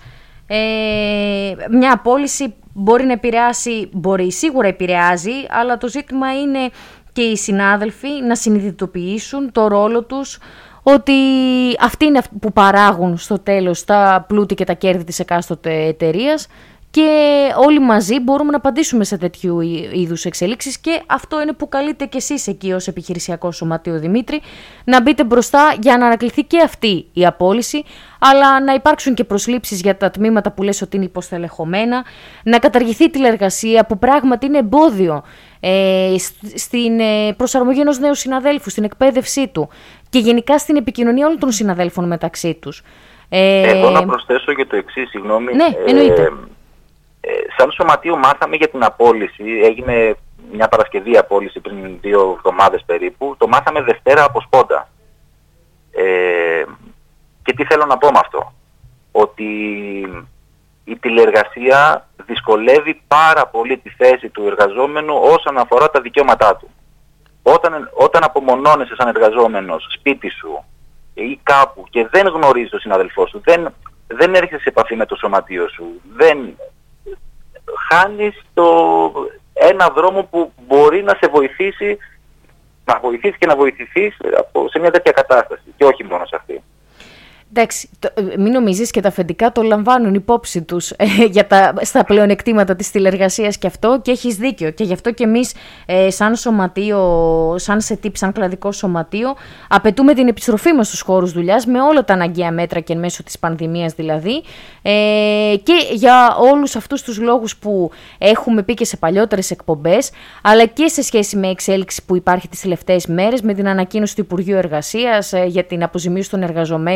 [SPEAKER 2] Ε, μια απόλυση μπορεί να επηρεάσει, μπορεί σίγουρα επηρεάζει, αλλά το ζήτημα είναι και οι συνάδελφοι να συνειδητοποιήσουν το ρόλο τους, ότι αυτοί είναι που παράγουν στο τέλος τα πλούτη και τα κέρδη της εκάστοτε εταιρείας και όλοι μαζί μπορούμε να απαντήσουμε σε τέτοιου είδους εξελίξεις, και αυτό είναι που καλείτε κι εσείς εκεί ως επιχειρησιακό σωματείο, Δημήτρη, να μπείτε μπροστά για να ανακληθεί και αυτή η απόλυση, αλλά να υπάρξουν και προσλήψεις για τα τμήματα που λες ότι είναι υποστελεχωμένα, να καταργηθεί η τηλεργασία που πράγματι είναι εμπόδιο ε, στην ε, προσαρμογή ενός νέου συναδέλφου, στην εκπαίδευσή του και γενικά στην επικοινωνία όλων των συναδέλφων μεταξύ τους.
[SPEAKER 5] Ε, Εδώ να προσθέσω για το εξής, συγγνώμη.
[SPEAKER 2] Ναι, εννοείται.
[SPEAKER 5] Ε, Ε, σαν σωματείο μάθαμε για την απόλυση, έγινε μια Παρασκευή απόλυση πριν δύο εβδομάδες περίπου, το μάθαμε Δευτέρα από σπόντα. Ε, και τι θέλω να πω με αυτό? Ότι η τηλεργασία δυσκολεύει πάρα πολύ τη θέση του εργαζόμενου όσον αφορά τα δικαιώματά του. Όταν, όταν απομονώνεσαι σαν εργαζόμενος σπίτι σου ή κάπου και δεν γνωρίζεις τον συναδελφό σου, δεν, δεν έρχεσαι σε επαφή με το σωματείο σου, δεν... χάνεις το ένα δρόμο που μπορεί να σε βοηθήσει, να βοηθήσει και να βοηθηθείς σε μια τέτοια κατάσταση και όχι μόνο σε αυτή.
[SPEAKER 2] Εντάξει, το, μην νομίζεις και τα αφεντικά το λαμβάνουν υπόψη τους ε, για τα, στα πλεονεκτήματα της τηλεργασίας και αυτό, και έχεις δίκιο. Και γι' αυτό και εμείς ε, σαν σωματείο, σαν ΣΕΤΙΠ, σαν κλαδικό σωματείο, απαιτούμε την επιστροφή μας στους χώρους δουλειάς με όλα τα αναγκαία μέτρα και εν μέσω της πανδημίας δηλαδή, ε, και για όλους αυτούς τους λόγους που έχουμε πει και σε παλιότερες εκπομπές, αλλά και σε σχέση με εξέλιξη που υπάρχει τις τελευταίες μέρες με την ανακοίνωση του Υπουργείου Εργασίας ε, για την αποζημίωση των εργαζομένων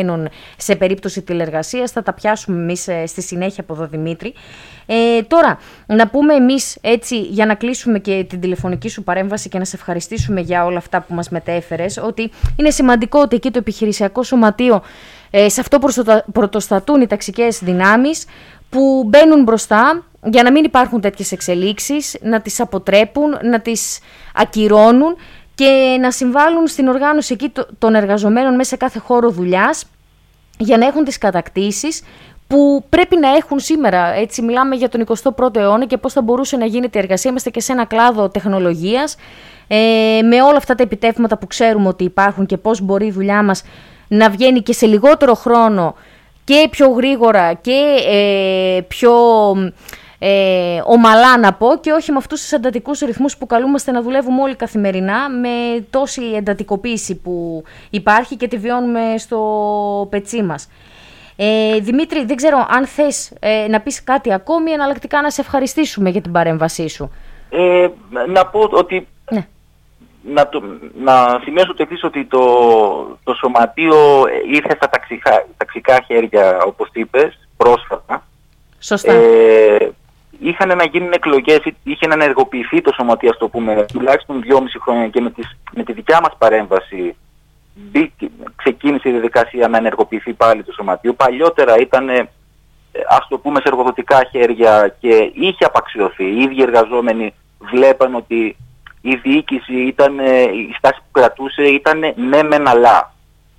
[SPEAKER 2] σε περίπτωση τηλεργασίας. Θα τα πιάσουμε εμείς στη συνέχεια από εδώ, Δημήτρη. Ε, τώρα, να πούμε εμείς έτσι, για να κλείσουμε και την τηλεφωνική σου παρέμβαση και να σε ευχαριστήσουμε για όλα αυτά που μας μετέφερες, ότι είναι σημαντικό ότι εκεί το επιχειρησιακό σωματείο, ε, σε αυτό πρωτοστατούν οι ταξικές δυνάμεις που μπαίνουν μπροστά για να μην υπάρχουν τέτοιες εξελίξεις, να τις αποτρέπουν, να τις ακυρώνουν και να συμβάλλουν στην οργάνωση εκεί των εργαζομένων μέσα σε κάθε χώρο δουλειάς για να έχουν τις κατακτήσεις που πρέπει να έχουν σήμερα. Έτσι μιλάμε για τον εικοστό πρώτο αιώνα και πώς θα μπορούσε να γίνεται η εργασία. Είμαστε και σε ένα κλάδο τεχνολογίας, ε, με όλα αυτά τα επιτεύγματα που ξέρουμε ότι υπάρχουν και πώς μπορεί η δουλειά μας να βγαίνει και σε λιγότερο χρόνο και πιο γρήγορα και ε, πιο ε, ομαλά, να πω, και όχι με αυτούς τους εντατικούς ρυθμούς που καλούμαστε να δουλεύουμε όλοι καθημερινά, με τόση εντατικοποίηση που υπάρχει και τη βιώνουμε στο πετσί μας. Ε, Δημήτρη, δεν ξέρω αν θες ε, να πεις κάτι ακόμη, εναλλακτικά να σε ευχαριστήσουμε για την παρέμβασή σου.
[SPEAKER 5] Ε, να πω ότι...
[SPEAKER 2] Ναι.
[SPEAKER 5] Να, το, να σημειώσω το εξής, ότι το, το σωματείο ήρθε στα ταξικά, ταξικά χέρια, όπως είπες, πρόσφατα.
[SPEAKER 2] Σωστά.
[SPEAKER 5] Ε, είχαν να γίνουν εκλογές, είχε να ενεργοποιηθεί το σωματείο, ας το πούμε, τουλάχιστον δυόμιση χρόνια, και με, τις, με τη δικιά μας παρέμβαση μπήκε, ξεκίνησε η διαδικασία να ενεργοποιηθεί πάλι το σωματείο. Παλιότερα ήταν, ας το πούμε, σε εργοδοτικά χέρια και είχε απαξιωθεί. Οι ίδιοι εργαζόμενοι βλέπαν ότι η διοίκηση ήταν, η στάση που κρατούσε ήταν ναι μεν αλλά.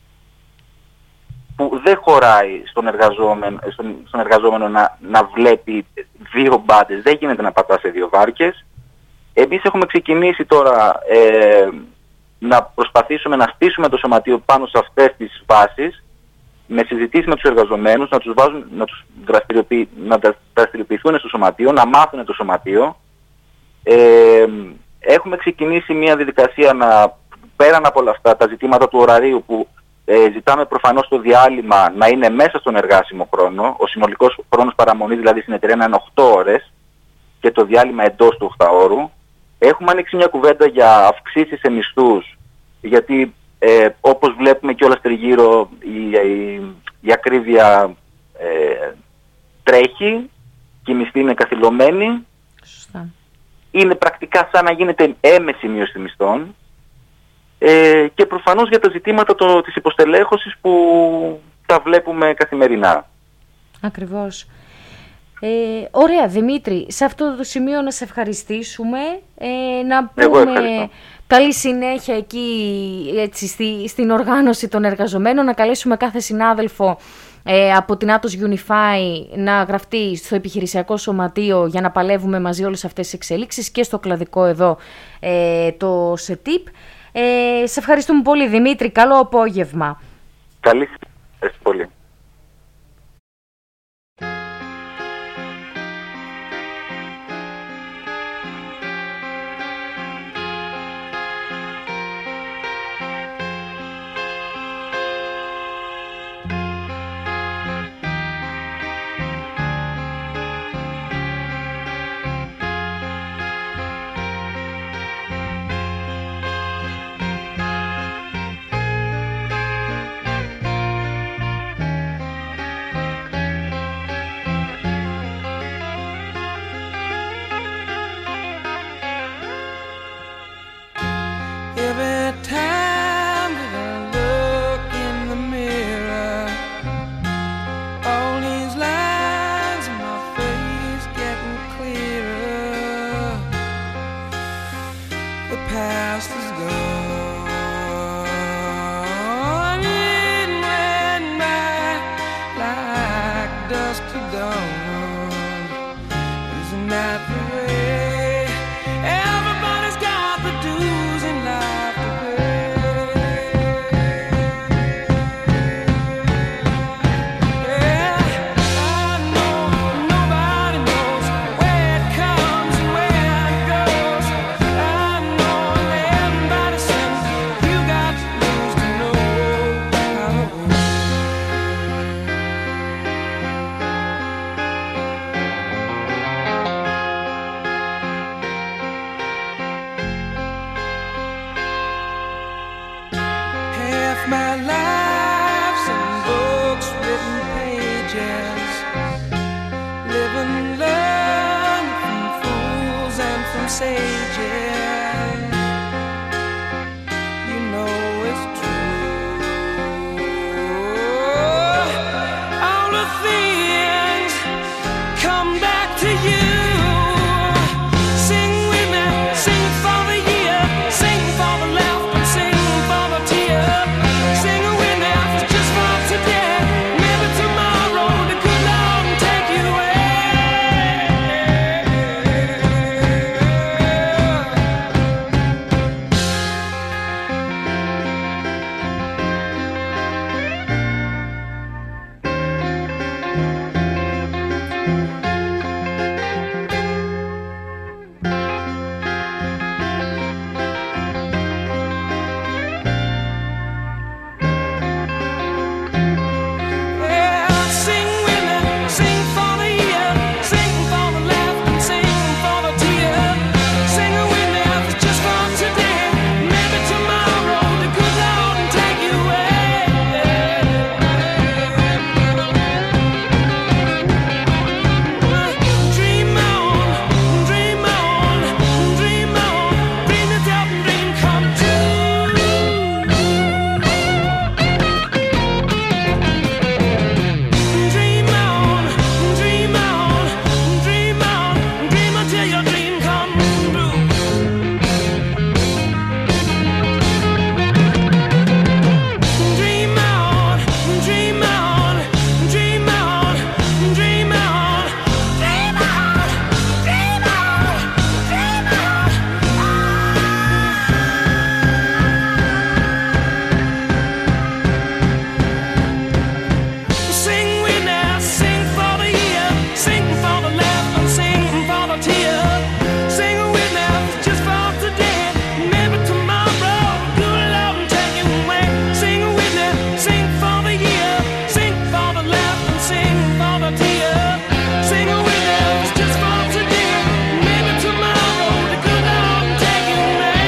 [SPEAKER 5] Που δεν χωράει στον εργαζόμενο, στον, στον εργαζόμενο να, να βλέπει δύο μπάντες. Δεν γίνεται να πατά σε δύο βάρκες. Εμείς έχουμε ξεκινήσει τώρα ε, να προσπαθήσουμε να στήσουμε το σωματείο πάνω σε αυτές τις βάσεις, με συζητήσεις με τους εργαζομένους, να τους, βάζουν, να τους δραστηριοποιη, να δραστηριοποιηθούν στο σωματείο, να μάθουν το σωματείο. Ε, Έχουμε ξεκινήσει μια διαδικασία να, πέραν από όλα αυτά τα ζητήματα του ωραρίου που ε, ζητάμε προφανώς το διάλειμμα να είναι μέσα στον εργάσιμο χρόνο, ο συνολικός χρόνος παραμονής δηλαδή στην εταιρεία να είναι οκτώ ώρες και το διάλειμμα εντός του οκτάωρου. Έχουμε ανοίξει μια κουβέντα για αυξήσεις σε μισθούς, γιατί ε, όπως βλέπουμε κιόλας τριγύρω η, η, η ακρίβεια ε, τρέχει και η μισθή είναι καθυλωμένη.
[SPEAKER 2] Σωστά. Είναι
[SPEAKER 5] πρακτικά σαν να γίνεται έμεση μείωση μισθών, ε, και προφανώς για τα ζητήματα το, της υποστελέχωσης που τα βλέπουμε καθημερινά.
[SPEAKER 2] Ακριβώς. Ε, ωραία, Δημήτρη, σε αυτό το σημείο να σε ευχαριστήσουμε, ε, να πούμε καλή συνέχεια εκεί, έτσι, στη, στην οργάνωση των εργαζομένων, να καλέσουμε κάθε συνάδελφο Ε, από την Atos Unify να γραφτεί στο επιχειρησιακό σωματείο για να παλεύουμε μαζί όλες αυτές τις εξελίξεις, και στο κλαδικό εδώ ε, το ΣΕΤΙΠ. Ε, σε ευχαριστούμε πολύ, Δημήτρη. Καλό απόγευμα.
[SPEAKER 5] Καλή συνέχεια. Πολύ. My life's in books
[SPEAKER 6] sages, you know it's true. All the things come back to you. Sing with me, sing for the year, sing for the laugh and sing for the tear. Sing with me just for today, maybe tomorrow the good Lord will take you away. Yeah, sing with me, sing for the year, sing for the laugh and sing for the tear. Sing with me just for today, maybe tomorrow the good Lord will take you away. Dream on, dream on, dream on, dream it out and dream come true. Dream on, dream on, dream on, dream until your dream come true. Dream on, dream on, dream on, dream on, dream on, dream on, dream on. Sing with me, sing for the year, sing for the laugh and sing for the tear. Sing with me just for today, maybe tomorrow good Lord will take you away. Sing with me, sing for the year, sing for the laugh and sing for the tear. Sing with me just for today, maybe tomorrow the good Lord will take you away.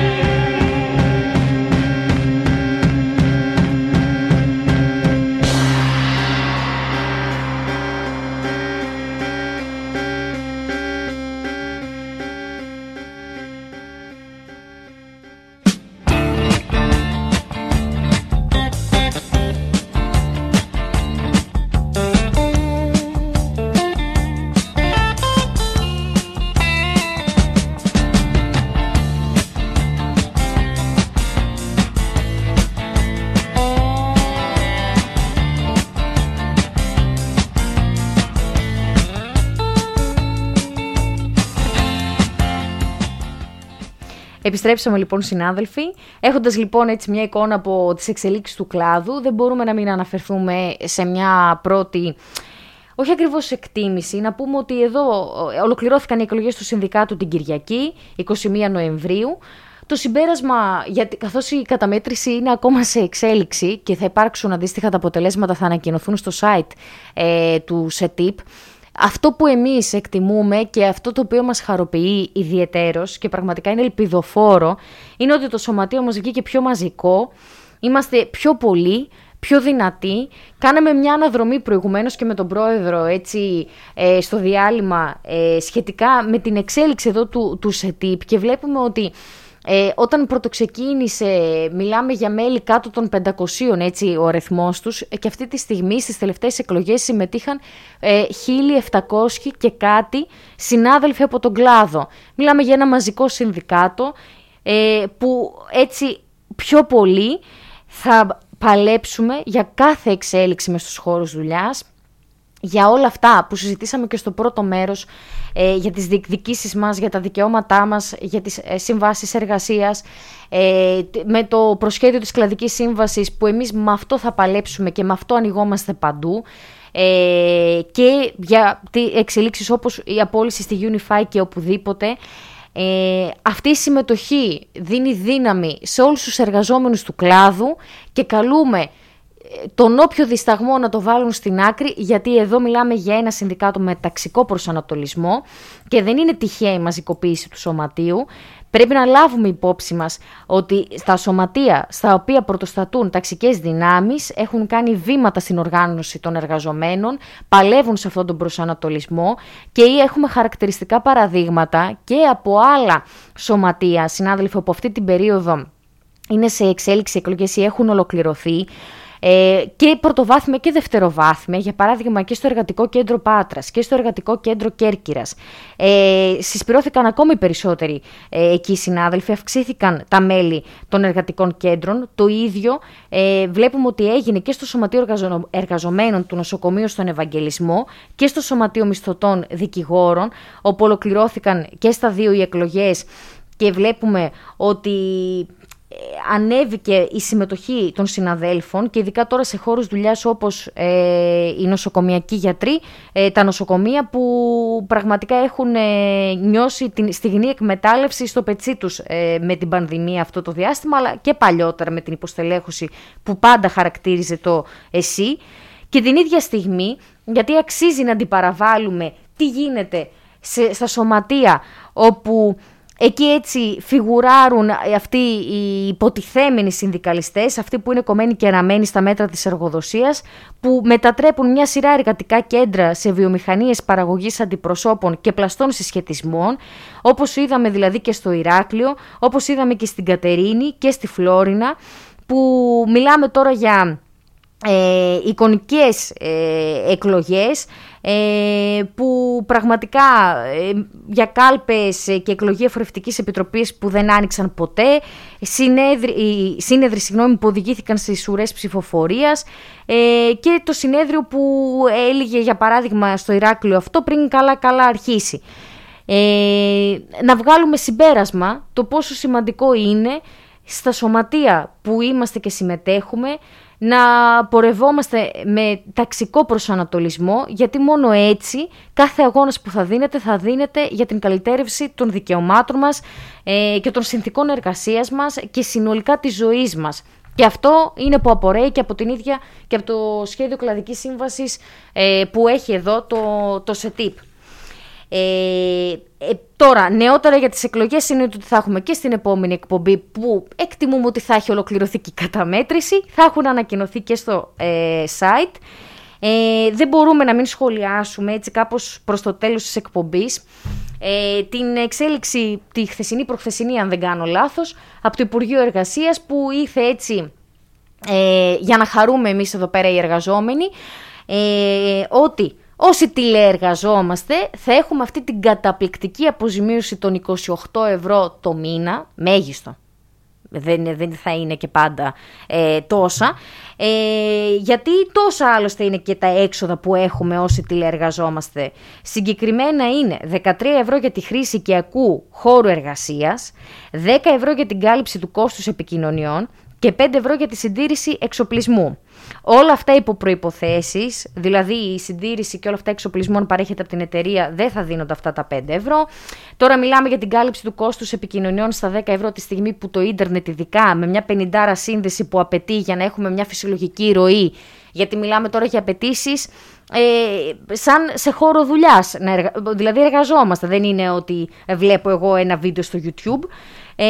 [SPEAKER 2] Επιστρέψαμε λοιπόν, συνάδελφοι. Έχοντας λοιπόν έτσι μια εικόνα από τις εξελίξεις του κλάδου, δεν μπορούμε να μην αναφερθούμε σε μια πρώτη, όχι ακριβώς εκτίμηση, να πούμε ότι εδώ ολοκληρώθηκαν οι εκλογές του Συνδικάτου την Κυριακή, εικοστή πρώτη Νοεμβρίου. Το συμπέρασμα, γιατί καθώς η καταμέτρηση είναι ακόμα σε εξέλιξη και θα υπάρξουν αντίστοιχα τα αποτελέσματα, θα ανακοινωθούν στο site ε, του ΣΕΤΙΠ. Αυτό που εμείς εκτιμούμε και αυτό το οποίο μας χαροποιεί ιδιαιτέρως και πραγματικά είναι ελπιδοφόρο, είναι ότι το σωματείο μας βγήκε πιο μαζικό, είμαστε πιο πολλοί, πιο δυνατοί. Κάναμε μια αναδρομή προηγουμένως και με τον πρόεδρο έτσι, ε, στο διάλειμμα ε, σχετικά με την εξέλιξη εδώ του, του ΣΕΤΙΠ και βλέπουμε ότι Ε, όταν πρωτοξεκίνησε, μιλάμε για μέλη κάτω των πεντακοσίων, έτσι ο αριθμός τους, και αυτή τη στιγμή στις τελευταίες εκλογές συμμετείχαν ε, χίλια επτακόσιοι και κάτι συνάδελφοι από τον κλάδο. Μιλάμε για ένα μαζικό συνδικάτο ε, που έτσι πιο πολύ θα παλέψουμε για κάθε εξέλιξη μες στους χώρους δουλειάς, για όλα αυτά που συζητήσαμε και στο πρώτο μέρος, ε, για τις διεκδικήσεις μας, για τα δικαιώματά μας, για τις ε, συμβάσεις εργασίας, ε, με το προσχέδιο της κλαδικής σύμβασης που εμείς με αυτό θα παλέψουμε και με αυτό ανοιγόμαστε παντού, ε, και για εξελίξεις όπως η απόλυση στη Unify και οπουδήποτε. Ε, αυτή η συμμετοχή δίνει δύναμη σε όλους τους εργαζόμενους του κλάδου και καλούμε τον όποιο δισταγμό να το βάλουν στην άκρη, γιατί εδώ μιλάμε για ένα συνδικάτο με ταξικό προσανατολισμό και δεν είναι τυχαία η μαζικοποίηση του σωματείου. Πρέπει να λάβουμε υπόψη μας ότι στα σωματεία στα οποία πρωτοστατούν ταξικές δυνάμεις έχουν κάνει βήματα στην οργάνωση των εργαζομένων, παλεύουν σε αυτόν τον προσανατολισμό και έχουμε χαρακτηριστικά παραδείγματα και από άλλα σωματεία, συνάδελφοι, από αυτή την περίοδο είναι σε εξέλιξη εκλογές ή έχουν ολοκληρωθεί, ε, και πρωτοβάθμια και δευτεροβάθμια, για παράδειγμα και στο Εργατικό Κέντρο Πάτρας και στο Εργατικό Κέντρο Κέρκυρας. Ε, συσπηρώθηκαν ακόμη περισσότεροι ε, εκεί συνάδελφοι, αυξήθηκαν τα μέλη των εργατικών κέντρων. Το ίδιο ε, βλέπουμε ότι έγινε και στο Σωματείο Εργαζο... Εργαζομένων του Νοσοκομείου στον Ευαγγελισμό και στο Σωματείο Μισθωτών Δικηγόρων, όπου ολοκληρώθηκαν και στα δύο οι εκλογές και βλέπουμε ότι ανέβηκε η συμμετοχή των συναδέλφων και ειδικά τώρα σε χώρους δουλειάς όπως ε, οι νοσοκομιακοί γιατροί, ε, τα νοσοκομεία που πραγματικά έχουν ε, νιώσει την στιγνή εκμετάλλευση στο πετσί τους ε, με την πανδημία αυτό το διάστημα, αλλά και παλιότερα με την υποστελέχωση που πάντα χαρακτήριζε το ΕΣΥ. Και την ίδια στιγμή, γιατί αξίζει να αντιπαραβάλουμε τι γίνεται σε, στα σωματεία όπου εκεί έτσι φιγουράρουν αυτοί οι υποτιθέμενοι συνδικαλιστές, αυτοί που είναι κομμένοι και ραμμένοι στα μέτρα της εργοδοσίας, που μετατρέπουν μια σειρά εργατικά κέντρα σε βιομηχανίες παραγωγής αντιπροσώπων και πλαστών συσχετισμών, όπως είδαμε δηλαδή και στο Ηράκλειο, όπως είδαμε και στην Κατερίνη και στη Φλόρινα, που μιλάμε τώρα για ε, εικονικές ε, εκλογές, Ε, που πραγματικά ε, για κάλπες και εκλογή εφορευτικής επιτροπής που δεν άνοιξαν ποτέ, συνέδρι, σύνεδροι συγγνώμη, που οδηγήθηκαν στις ουρές ψηφοφορίας ε, και το συνέδριο που έλεγε για παράδειγμα στο Ηράκλειο αυτό πριν καλά καλά αρχίσει. Ε, να βγάλουμε συμπέρασμα το πόσο σημαντικό είναι στα σωματεία που είμαστε και συμμετέχουμε να πορευόμαστε με ταξικό προσανατολισμό, γιατί μόνο έτσι κάθε αγώνας που θα δίνεται θα δίνεται για την καλυτέρευση των δικαιωμάτων μας ε, και των συνθηκών εργασίας μας και συνολικά της ζωής μας. Και αυτό είναι που απορρέει και από την ίδια και από το σχέδιο κλαδικής σύμβασης ε, που έχει εδώ το, το ΣΕΤΙΠ. Ε, ε, τώρα, νεότερα για τις εκλογές είναι ότι θα έχουμε και στην επόμενη εκπομπή που εκτιμούμε ότι θα έχει ολοκληρωθεί και η καταμέτρηση, θα έχουν ανακοινωθεί και στο ε, site. Ε, δεν μπορούμε να μην σχολιάσουμε έτσι κάπως προς το τέλος της εκπομπής ε, την εξέλιξη τη χθεσινή προχθεσινή, αν δεν κάνω λάθος, από το Υπουργείο Εργασίας που ήρθε έτσι ε, για να χαρούμε εμείς εδώ πέρα οι εργαζόμενοι ε, ότι όσοι τηλεεργαζόμαστε θα έχουμε αυτή την καταπληκτική αποζημίωση των είκοσι οκτώ ευρώ το μήνα, μέγιστο. Δεν, δεν θα είναι και πάντα ε, τόσα, ε, γιατί τόσα άλλωστε είναι και τα έξοδα που έχουμε όσοι τηλεεργαζόμαστε. Συγκεκριμένα είναι δεκατρία ευρώ για τη χρήση οικιακού χώρου εργασίας, δέκα ευρώ για την κάλυψη του κόστους επικοινωνιών και πέντε ευρώ για τη συντήρηση εξοπλισμού. Όλα αυτά υπό προϋποθέσεις, δηλαδή η συντήρηση και όλα αυτά εξοπλισμού αν παρέχεται από την εταιρεία δεν θα δίνονται αυτά τα πέντε ευρώ. Τώρα μιλάμε για την κάλυψη του κόστους επικοινωνιών στα δέκα ευρώ τη στιγμή που το ίντερνετ ειδικά με μια πενηντάρα σύνδεση που απαιτεί για να έχουμε μια φυσιολογική ροή, γιατί μιλάμε τώρα για απαιτήσεις ε, σαν σε χώρο δουλειάς, εργα... δηλαδή εργαζόμαστε, δεν είναι ότι βλέπω εγώ ένα βίντεο στο YouTube. Ε,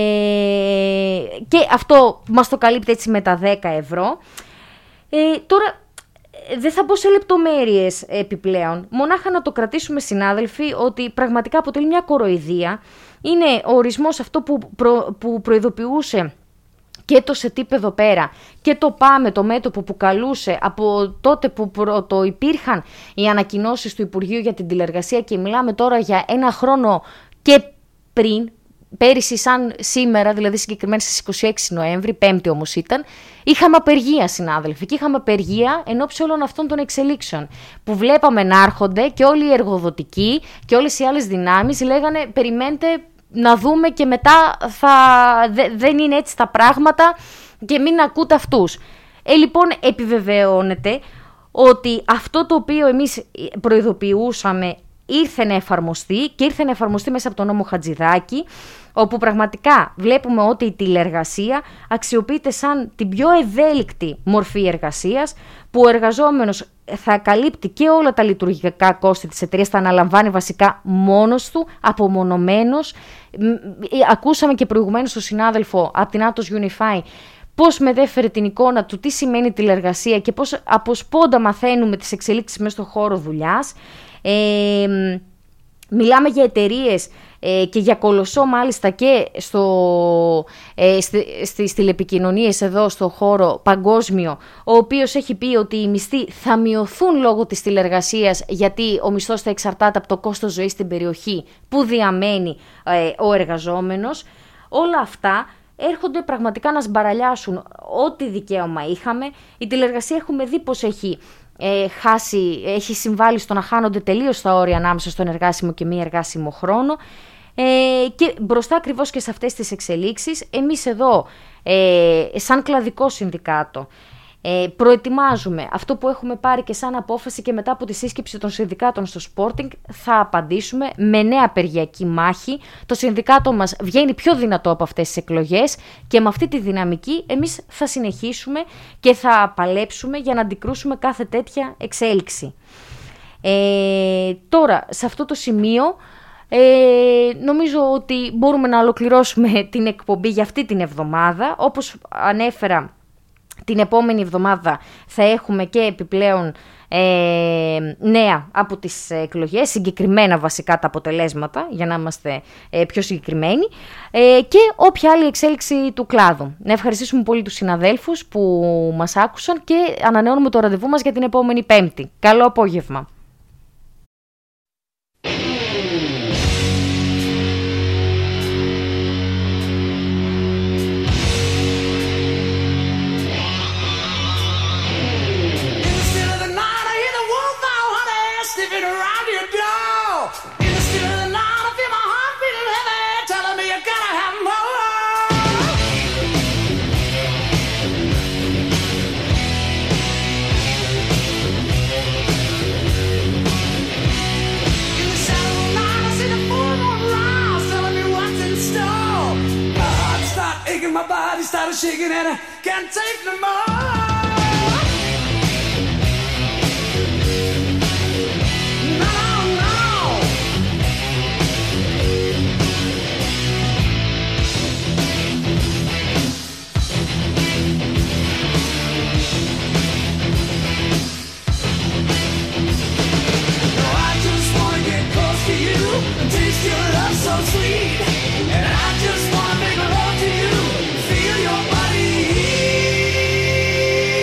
[SPEAKER 2] και αυτό μας το καλύπτει έτσι με τα δέκα ευρώ. Ε, τώρα δεν θα μπω σε λεπτομέρειες επιπλέον, μονάχα να το κρατήσουμε συνάδελφοι ότι πραγματικά αποτελεί μια κοροϊδία. Είναι ο ορισμός αυτό που, προ, που προειδοποιούσε και το ΣΕΤΙΠ εδώ πέρα και το ΠΑΜΕ, το μέτωπο που καλούσε από τότε που πρώτο υπήρχαν οι ανακοινώσεις του Υπουργείου για την τηλεργασία και μιλάμε τώρα για ένα χρόνο και πριν. Πέρυσι σαν σήμερα, δηλαδή συγκεκριμένα στις είκοσι έξι Νοέμβρη, Πέμπτη όμως ήταν, είχαμε απεργία συνάδελφοι και είχαμε απεργία εν ώψη όλων αυτών των εξελίξεων που βλέπαμε να έρχονται και όλοι οι εργοδοτικοί και όλες οι άλλες δυνάμεις λέγανε περιμένετε να δούμε και μετά θα... Δε, δεν είναι έτσι τα πράγματα και μην ακούτε αυτούς. Ε, λοιπόν επιβεβαιώνεται ότι αυτό το οποίο εμείς προειδοποιούσαμε ήρθε να εφαρμοστεί και ήρθε να εφαρμοστεί μέσα από τον νόμο Χατζηδάκη, όπου πραγματικά βλέπουμε ότι η τηλεργασία αξιοποιείται σαν την πιο ευέλικτη μορφή εργασίας, που ο εργαζόμενος θα καλύπτει και όλα τα λειτουργικά κόστη της εταιρείας, θα αναλαμβάνει βασικά μόνος του, απομονωμένος. Ακούσαμε και προηγουμένως τον συνάδελφο από την Atos Unify πώς μετέφερε την εικόνα του, τι σημαίνει τηλεργασία και πώς από σπόντα μαθαίνουμε τις εξελίξεις μέσα στον χώρο δουλειάς. Ε, μιλάμε για εταιρείες ε, και για κολοσσό μάλιστα και στο, ε, στη, στις τηλεπικοινωνίες εδώ στο χώρο παγκόσμιο, ο οποίος έχει πει ότι οι μισθοί θα μειωθούν λόγω της τηλεργασίας, γιατί ο μισθός θα εξαρτάται από το κόστος ζωής στην περιοχή που διαμένει ε, ο εργαζόμενος. Όλα αυτά έρχονται πραγματικά να σμπαραλιάσουν ό,τι δικαίωμα είχαμε. Η τηλεργασία έχουμε δει πως έχει, ε, χάσει, έχει συμβάλει στο να χάνονται τελείως τα όρια ανάμεσα στον εργάσιμο και μη εργάσιμο χρόνο. Ε, και μπροστά ακριβώς και σε αυτές τις εξελίξεις, εμείς εδώ, ε, σαν κλαδικό συνδικάτο, Ε, προετοιμάζουμε αυτό που έχουμε πάρει και σαν απόφαση, και μετά από τη σύσκεψη των συνδικάτων στο Sporting θα απαντήσουμε με νέα απεργιακή μάχη. Το συνδικάτο μας βγαίνει πιο δυνατό από αυτές τις εκλογές και με αυτή τη δυναμική εμείς θα συνεχίσουμε και θα παλέψουμε για να αντικρούσουμε κάθε τέτοια εξέλιξη. Ε, τώρα, σε αυτό το σημείο ε, νομίζω ότι μπορούμε να ολοκληρώσουμε την εκπομπή για αυτή την εβδομάδα. Όπως ανέφερα, την επόμενη εβδομάδα θα έχουμε και επιπλέον ε, νέα από τις εκλογές, συγκεκριμένα βασικά τα αποτελέσματα, για να είμαστε ε, πιο συγκεκριμένοι, ε, και όποια άλλη εξέλιξη του κλάδου. Να ευχαριστήσουμε πολύ τους συναδέλφους που μας άκουσαν και ανανεώνουμε το ραντεβού μας για την επόμενη Πέμπτη. Καλό απόγευμα.
[SPEAKER 6] Around your door, in the still of the night, I feel my heart beating heavy, telling me you gotta have more. In the shadow of the night, I see the full moon rise, telling me what's in store. My heart started aching, my body started shaking, and I can't take no more. Taste your love so sweet, and I just wanna make love to you, feel your body.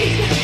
[SPEAKER 6] need.